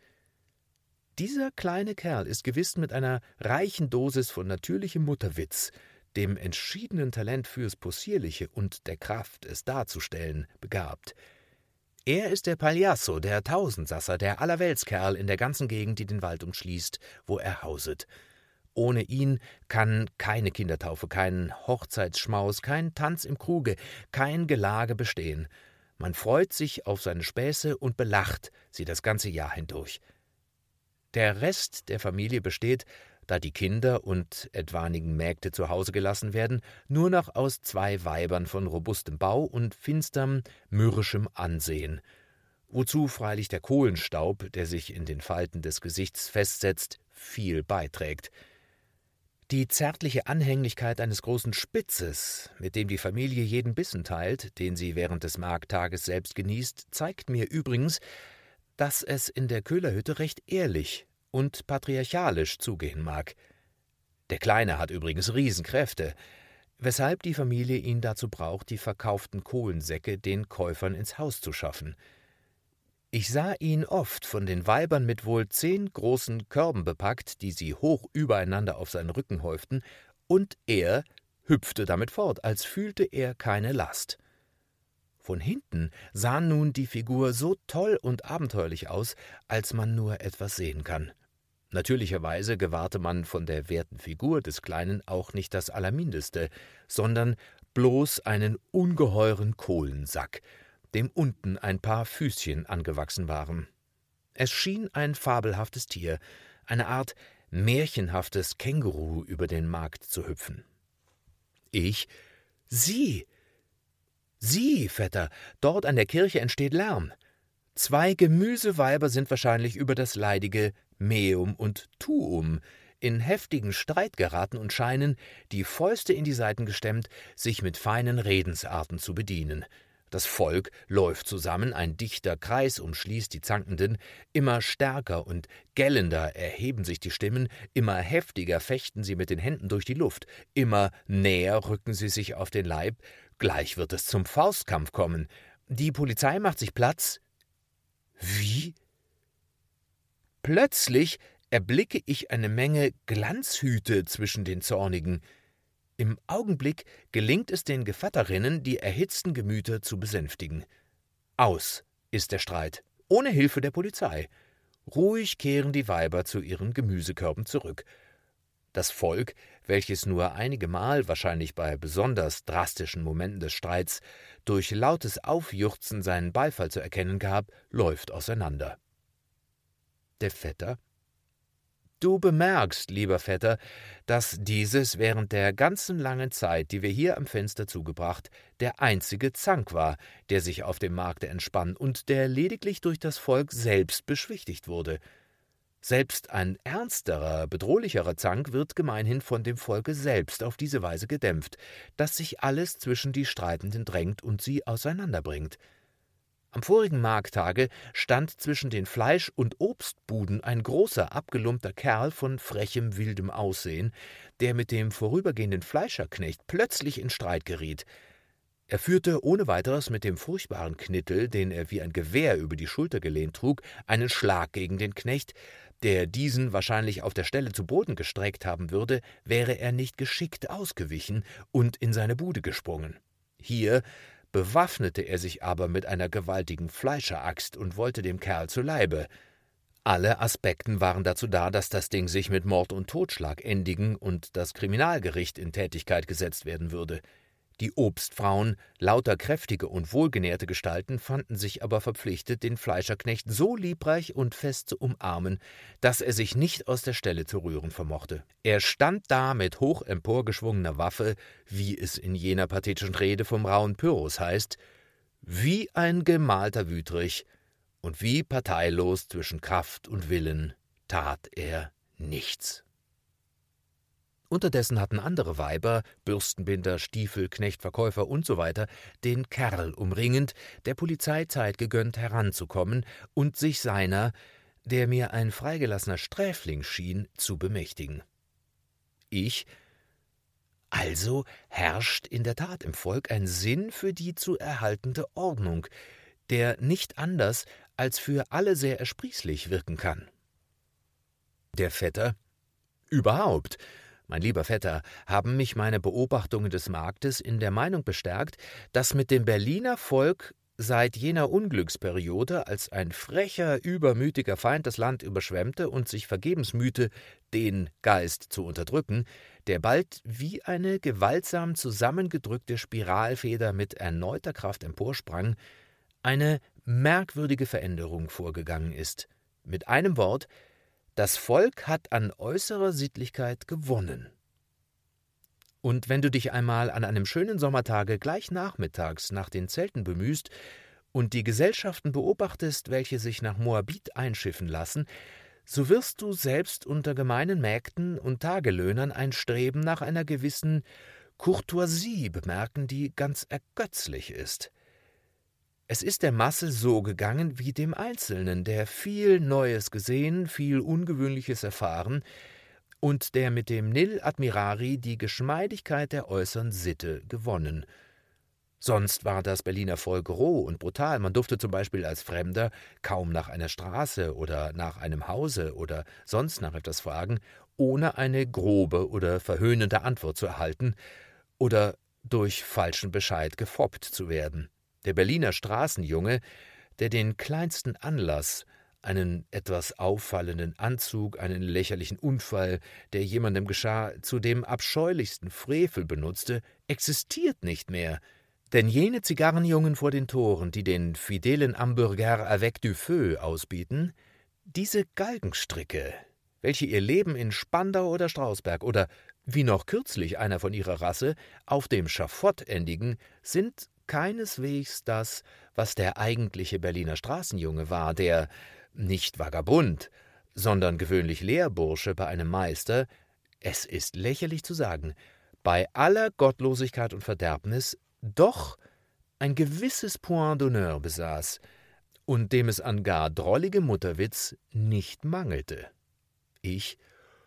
Dieser kleine Kerl ist gewiss mit einer reichen Dosis von natürlichem Mutterwitz, dem entschiedenen Talent fürs Possierliche und der Kraft, es darzustellen, begabt. Er ist der Pagliasso, der Tausendsasser, der Allerweltskerl in der ganzen Gegend, die den Wald umschließt, wo er hauset. Ohne ihn kann keine Kindertaufe, kein Hochzeitsschmaus, kein Tanz im Kruge, kein Gelage bestehen. Man freut sich auf seine Späße und belacht sie das ganze Jahr hindurch. Der Rest der Familie besteht, da die Kinder und etwanigen Mägde zu Hause gelassen werden, nur noch aus zwei Weibern von robustem Bau und finsterm, mürrischem Ansehen, wozu freilich der Kohlenstaub, der sich in den Falten des Gesichts festsetzt, viel beiträgt. Die zärtliche Anhänglichkeit eines großen Spitzes, mit dem die Familie jeden Bissen teilt, den sie während des Markttages selbst genießt, zeigt mir übrigens, dass es in der Köhlerhütte recht ehrlich und patriarchalisch zugehen mag. Der Kleine hat übrigens Riesenkräfte, weshalb die Familie ihn dazu braucht, die verkauften Kohlensäcke den Käufern ins Haus zu schaffen. Ich sah ihn oft von den Weibern mit wohl zehn großen Körben bepackt, die sie hoch übereinander auf seinen Rücken häuften, und er hüpfte damit fort, als fühlte er keine Last. Von hinten sah nun die Figur so toll und abenteuerlich aus, als man nur etwas sehen kann. Natürlicherweise gewahrte man von der werten Figur des Kleinen auch nicht das Allermindeste, sondern bloß einen ungeheuren Kohlensack, dem unten ein paar Füßchen angewachsen waren. Es schien ein fabelhaftes Tier, eine Art märchenhaftes Känguru über den Markt zu hüpfen. Ich: »Sieh! Sieh, Vetter, dort an der Kirche entsteht Lärm. Zwei Gemüseweiber sind wahrscheinlich über das leidige Meum und Tuum in heftigen Streit geraten und scheinen, die Fäuste in die Seiten gestemmt, sich mit feinen Redensarten zu bedienen. Das Volk läuft zusammen, ein dichter Kreis umschließt die Zankenden, immer stärker und gellender erheben sich die Stimmen, immer heftiger fechten sie mit den Händen durch die Luft, immer näher rücken sie sich auf den Leib. Gleich wird es zum Faustkampf kommen. Die Polizei macht sich Platz.« Wie? Plötzlich erblicke ich eine Menge Glanzhüte zwischen den Zornigen. Im Augenblick gelingt es den Gevatterinnen, die erhitzten Gemüter zu besänftigen. Aus ist der Streit, ohne Hilfe der Polizei. Ruhig kehren die Weiber zu ihren Gemüsekörben zurück. Das Volk, welches nur einige Mal, wahrscheinlich bei besonders drastischen Momenten des Streits, durch lautes Aufjuchzen seinen Beifall zu erkennen gab, läuft auseinander. Der Vetter: Du bemerkst, lieber Vetter, dass dieses während der ganzen langen Zeit, die wir hier am Fenster zugebracht, der einzige Zank war, der sich auf dem Markte entspann und der lediglich durch das Volk selbst beschwichtigt wurde. Selbst ein ernsterer, bedrohlicherer Zank wird gemeinhin von dem Volke selbst auf diese Weise gedämpft, dass sich alles zwischen die Streitenden drängt und sie auseinanderbringt. Am vorigen Markttage stand zwischen den Fleisch- und Obstbuden ein großer, abgelumpter Kerl von frechem, wildem Aussehen, der mit dem vorübergehenden Fleischerknecht plötzlich in Streit geriet. Er führte ohne weiteres mit dem furchtbaren Knittel, den er wie ein Gewehr über die Schulter gelehnt trug, einen Schlag gegen den Knecht, der diesen wahrscheinlich auf der Stelle zu Boden gestreckt haben würde, wäre er nicht geschickt ausgewichen und in seine Bude gesprungen. Hier bewaffnete er sich aber mit einer gewaltigen Fleischeraxt und wollte dem Kerl zu Leibe. Alle Aspekten waren dazu da, dass das Ding sich mit Mord und Totschlag endigen und das Kriminalgericht in Tätigkeit gesetzt werden würde. Die Obstfrauen, lauter kräftige und wohlgenährte Gestalten, fanden sich aber verpflichtet, den Fleischerknecht so liebreich und fest zu umarmen, dass er sich nicht aus der Stelle zu rühren vermochte. Er stand da mit hoch emporgeschwungener Waffe, wie es in jener pathetischen Rede vom rauen Pyrrhus heißt, wie ein gemalter Wütrich, und wie parteilos zwischen Kraft und Willen tat er nichts. Unterdessen hatten andere Weiber, Bürstenbinder, Stiefel, Knechtverkäufer usw. den Kerl umringend, der Polizei Zeit gegönnt, heranzukommen und sich seiner, der mir ein freigelassener Sträfling schien, zu bemächtigen. Ich Also herrscht in der Tat im Volk ein Sinn für die zu erhaltende Ordnung, der nicht anders als für alle sehr ersprießlich wirken kann. Der Vetter: »Überhaupt, mein lieber Vetter, haben mich meine Beobachtungen des Marktes in der Meinung bestärkt, dass mit dem Berliner Volk seit jener Unglücksperiode, als ein frecher, übermütiger Feind das Land überschwemmte und sich vergebens mühte, den Geist zu unterdrücken, der bald wie eine gewaltsam zusammengedrückte Spiralfeder mit erneuter Kraft emporsprang, eine merkwürdige Veränderung vorgegangen ist. Mit einem Wort: Das Volk hat an äußerer Sittlichkeit gewonnen. Und wenn du dich einmal an einem schönen Sommertage gleich nachmittags nach den Zelten bemühst und die Gesellschaften beobachtest, welche sich nach Moabit einschiffen lassen, so wirst du selbst unter gemeinen Mägden und Tagelöhnern ein Streben nach einer gewissen Courtoisie bemerken, die ganz ergötzlich ist. Es ist der Masse so gegangen wie dem Einzelnen, der viel Neues gesehen, viel Ungewöhnliches erfahren und der mit dem Nil admirari die Geschmeidigkeit der äußeren Sitte gewonnen. Sonst war das Berliner Volk roh und brutal. Man durfte zum Beispiel als Fremder kaum nach einer Straße oder nach einem Hause oder sonst nach etwas fragen, ohne eine grobe oder verhöhnende Antwort zu erhalten oder durch falschen Bescheid gefoppt zu werden. Der Berliner Straßenjunge, der den kleinsten Anlass, einen etwas auffallenden Anzug, einen lächerlichen Unfall, der jemandem geschah, zu dem abscheulichsten Frevel benutzte, existiert nicht mehr. Denn jene Zigarrenjungen vor den Toren, die den fidelen Hamburger avec du feu ausbieten, diese Galgenstricke, welche ihr Leben in Spandau oder Strausberg oder, wie noch kürzlich einer von ihrer Rasse, auf dem Schafott endigen, sind keineswegs das, was der eigentliche Berliner Straßenjunge war, der, nicht Vagabund, sondern gewöhnlich Lehrbursche bei einem Meister, es ist lächerlich zu sagen, bei aller Gottlosigkeit und Verderbnis doch ein gewisses Point d'honneur besaß und dem es an gar drolligem Mutterwitz nicht mangelte. Ich: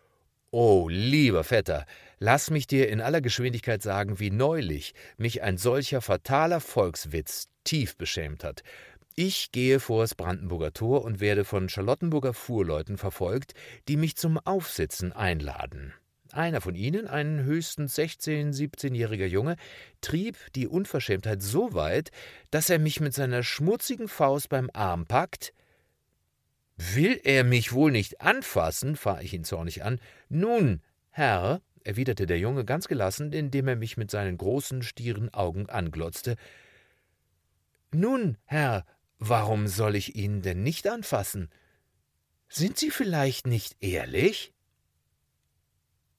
»Oh, lieber Vetter, lass mich dir in aller Geschwindigkeit sagen, wie neulich mich ein solcher fataler Volkswitz tief beschämt hat. Ich gehe vors Brandenburger Tor und werde von Charlottenburger Fuhrleuten verfolgt, die mich zum Aufsitzen einladen. Einer von ihnen, ein höchstens sechzehn-, siebzehnjähriger Junge, trieb die Unverschämtheit so weit, dass er mich mit seiner schmutzigen Faust beim Arm packt. »Will er mich wohl nicht anfassen?« fahr ich ihn zornig an. »Nun, Herr«, erwiderte der Junge ganz gelassen, indem er mich mit seinen großen, stieren Augen anglotzte, »nun, Herr, warum soll ich ihn denn nicht anfassen? Sind Sie vielleicht nicht ehrlich?«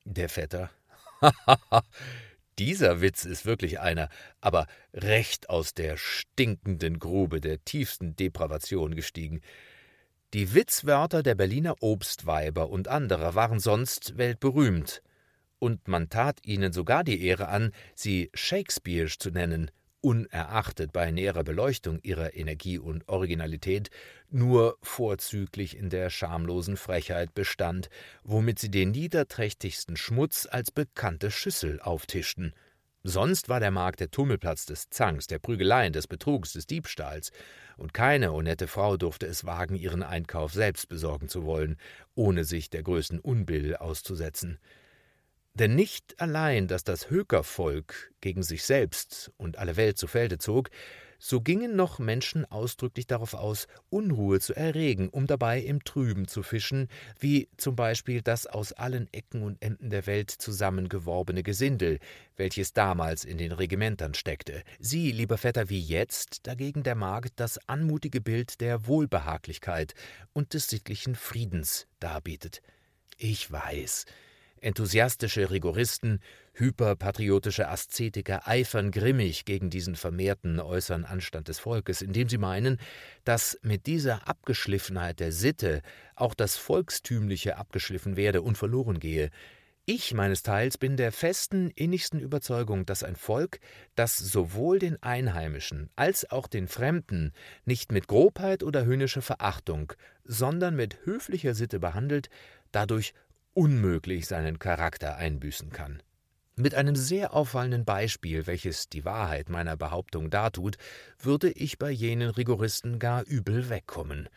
Der Vetter: »Hahaha, dieser Witz ist wirklich einer, aber recht aus der stinkenden Grube der tiefsten Depravation gestiegen. Die Witzwörter der Berliner Obstweiber und anderer waren sonst weltberühmt, und man tat ihnen sogar die Ehre an, sie Shakespearesch zu nennen, unerachtet bei näherer Beleuchtung ihrer Energie und Originalität nur vorzüglich in der schamlosen Frechheit bestand, womit sie den niederträchtigsten Schmutz als bekannte Schüssel auftischten. Sonst war der Markt der Tummelplatz des Zanks, der Prügeleien, des Betrugs, des Diebstahls, und keine honette Frau durfte es wagen, ihren Einkauf selbst besorgen zu wollen, ohne sich der größten Unbill auszusetzen. Denn nicht allein, dass das Hökervolk gegen sich selbst und alle Welt zu Felde zog, so gingen noch Menschen ausdrücklich darauf aus, Unruhe zu erregen, um dabei im Trüben zu fischen, wie zum Beispiel das aus allen Ecken und Enden der Welt zusammengeworbene Gesindel, welches damals in den Regimentern steckte. Sie, lieber Vetter, wie jetzt dagegen der Markt das anmutige Bild der Wohlbehaglichkeit und des sittlichen Friedens darbietet. Ich weiß, enthusiastische Rigoristen, hyperpatriotische Aszetiker eifern grimmig gegen diesen vermehrten äußeren Anstand des Volkes, indem sie meinen, dass mit dieser Abgeschliffenheit der Sitte auch das Volkstümliche abgeschliffen werde und verloren gehe. Ich meines Teils bin der festen, innigsten Überzeugung, dass ein Volk, das sowohl den Einheimischen als auch den Fremden nicht mit Grobheit oder höhnischer Verachtung, sondern mit höflicher Sitte behandelt, dadurch unmöglich seinen Charakter einbüßen kann. Mit einem sehr auffallenden Beispiel, welches die Wahrheit meiner Behauptung dartut, würde ich bei jenen Rigoristen gar übel wegkommen.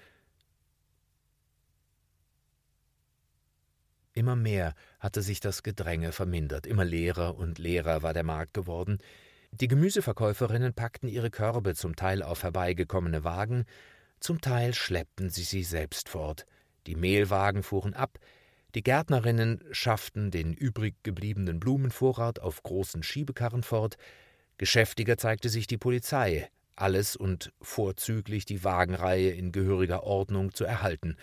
Immer mehr hatte sich das Gedränge vermindert, immer leerer und leerer war der Markt geworden. Die Gemüseverkäuferinnen packten ihre Körbe zum Teil auf herbeigekommene Wagen, zum Teil schleppten sie sie selbst fort. Die Mehlwagen fuhren ab, die Gärtnerinnen schafften den übrig gebliebenen Blumenvorrat auf großen Schiebekarren fort, geschäftiger zeigte sich die Polizei, alles und vorzüglich die Wagenreihe in gehöriger Ordnung zu erhalten.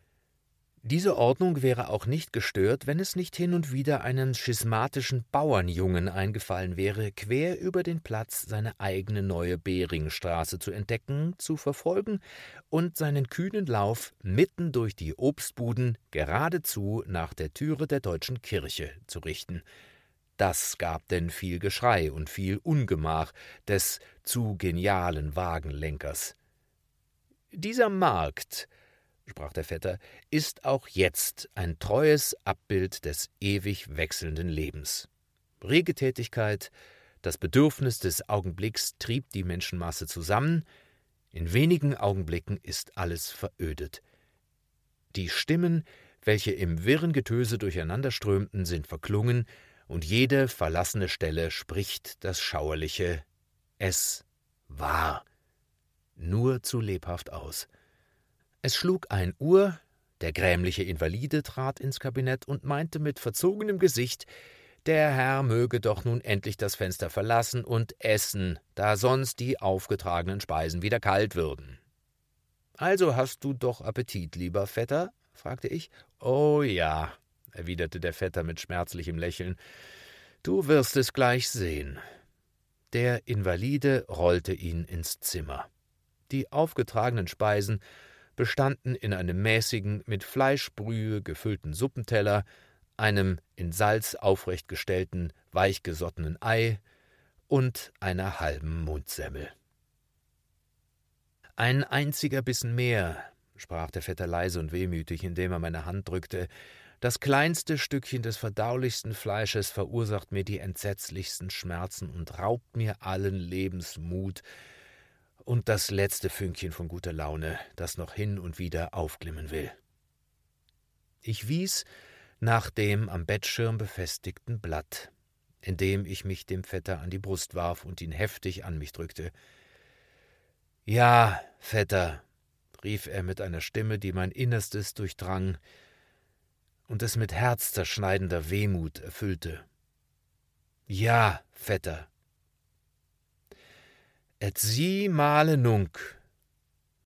Diese Ordnung wäre auch nicht gestört, wenn es nicht hin und wieder einen schismatischen Bauernjungen eingefallen wäre, quer über den Platz seine eigene neue Beringstraße zu entdecken, zu verfolgen und seinen kühnen Lauf mitten durch die Obstbuden geradezu nach der Türe der Deutschen Kirche zu richten. Das gab denn viel Geschrei und viel Ungemach des zu genialen Wagenlenkers. »Dieser Markt«, sprach der Vetter, »ist auch jetzt ein treues Abbild des ewig wechselnden Lebens. Rege Tätigkeit, das Bedürfnis des Augenblicks trieb die Menschenmasse zusammen, in wenigen Augenblicken ist alles verödet. Die Stimmen, welche im wirren Getöse durcheinanderströmten, sind verklungen, und jede verlassene Stelle spricht das Schauerliche »Es war« nur zu lebhaft aus. Es schlug ein Uhr, der grämliche Invalide trat ins Kabinett und meinte mit verzogenem Gesicht, der Herr möge doch nun endlich das Fenster verlassen und essen, da sonst die aufgetragenen Speisen wieder kalt würden. »Also hast du doch Appetit, lieber Vetter?« fragte ich. »Oh ja«, erwiderte der Vetter mit schmerzlichem Lächeln, »du wirst es gleich sehen.« Der Invalide rollte ihn ins Zimmer. Die aufgetragenen Speisen bestanden in einem mäßigen, mit Fleischbrühe gefüllten Suppenteller, einem in Salz aufrechtgestellten, weichgesottenen Ei und einer halben Mundsemmel. »Ein einziger Bissen mehr«, sprach der Vetter leise und wehmütig, indem er meine Hand drückte, »das kleinste Stückchen des verdaulichsten Fleisches verursacht mir die entsetzlichsten Schmerzen und raubt mir allen Lebensmut, und das letzte Fünkchen von guter Laune, das noch hin und wieder aufglimmen will.« Ich wies nach dem am Bettschirm befestigten Blatt, indem ich mich dem Vetter an die Brust warf und ihn heftig an mich drückte. »Ja, Vetter«, rief er mit einer Stimme, die mein Innerstes durchdrang und es mit herzzerschneidender Wehmut erfüllte. »Ja, Vetter. Et si male nunc,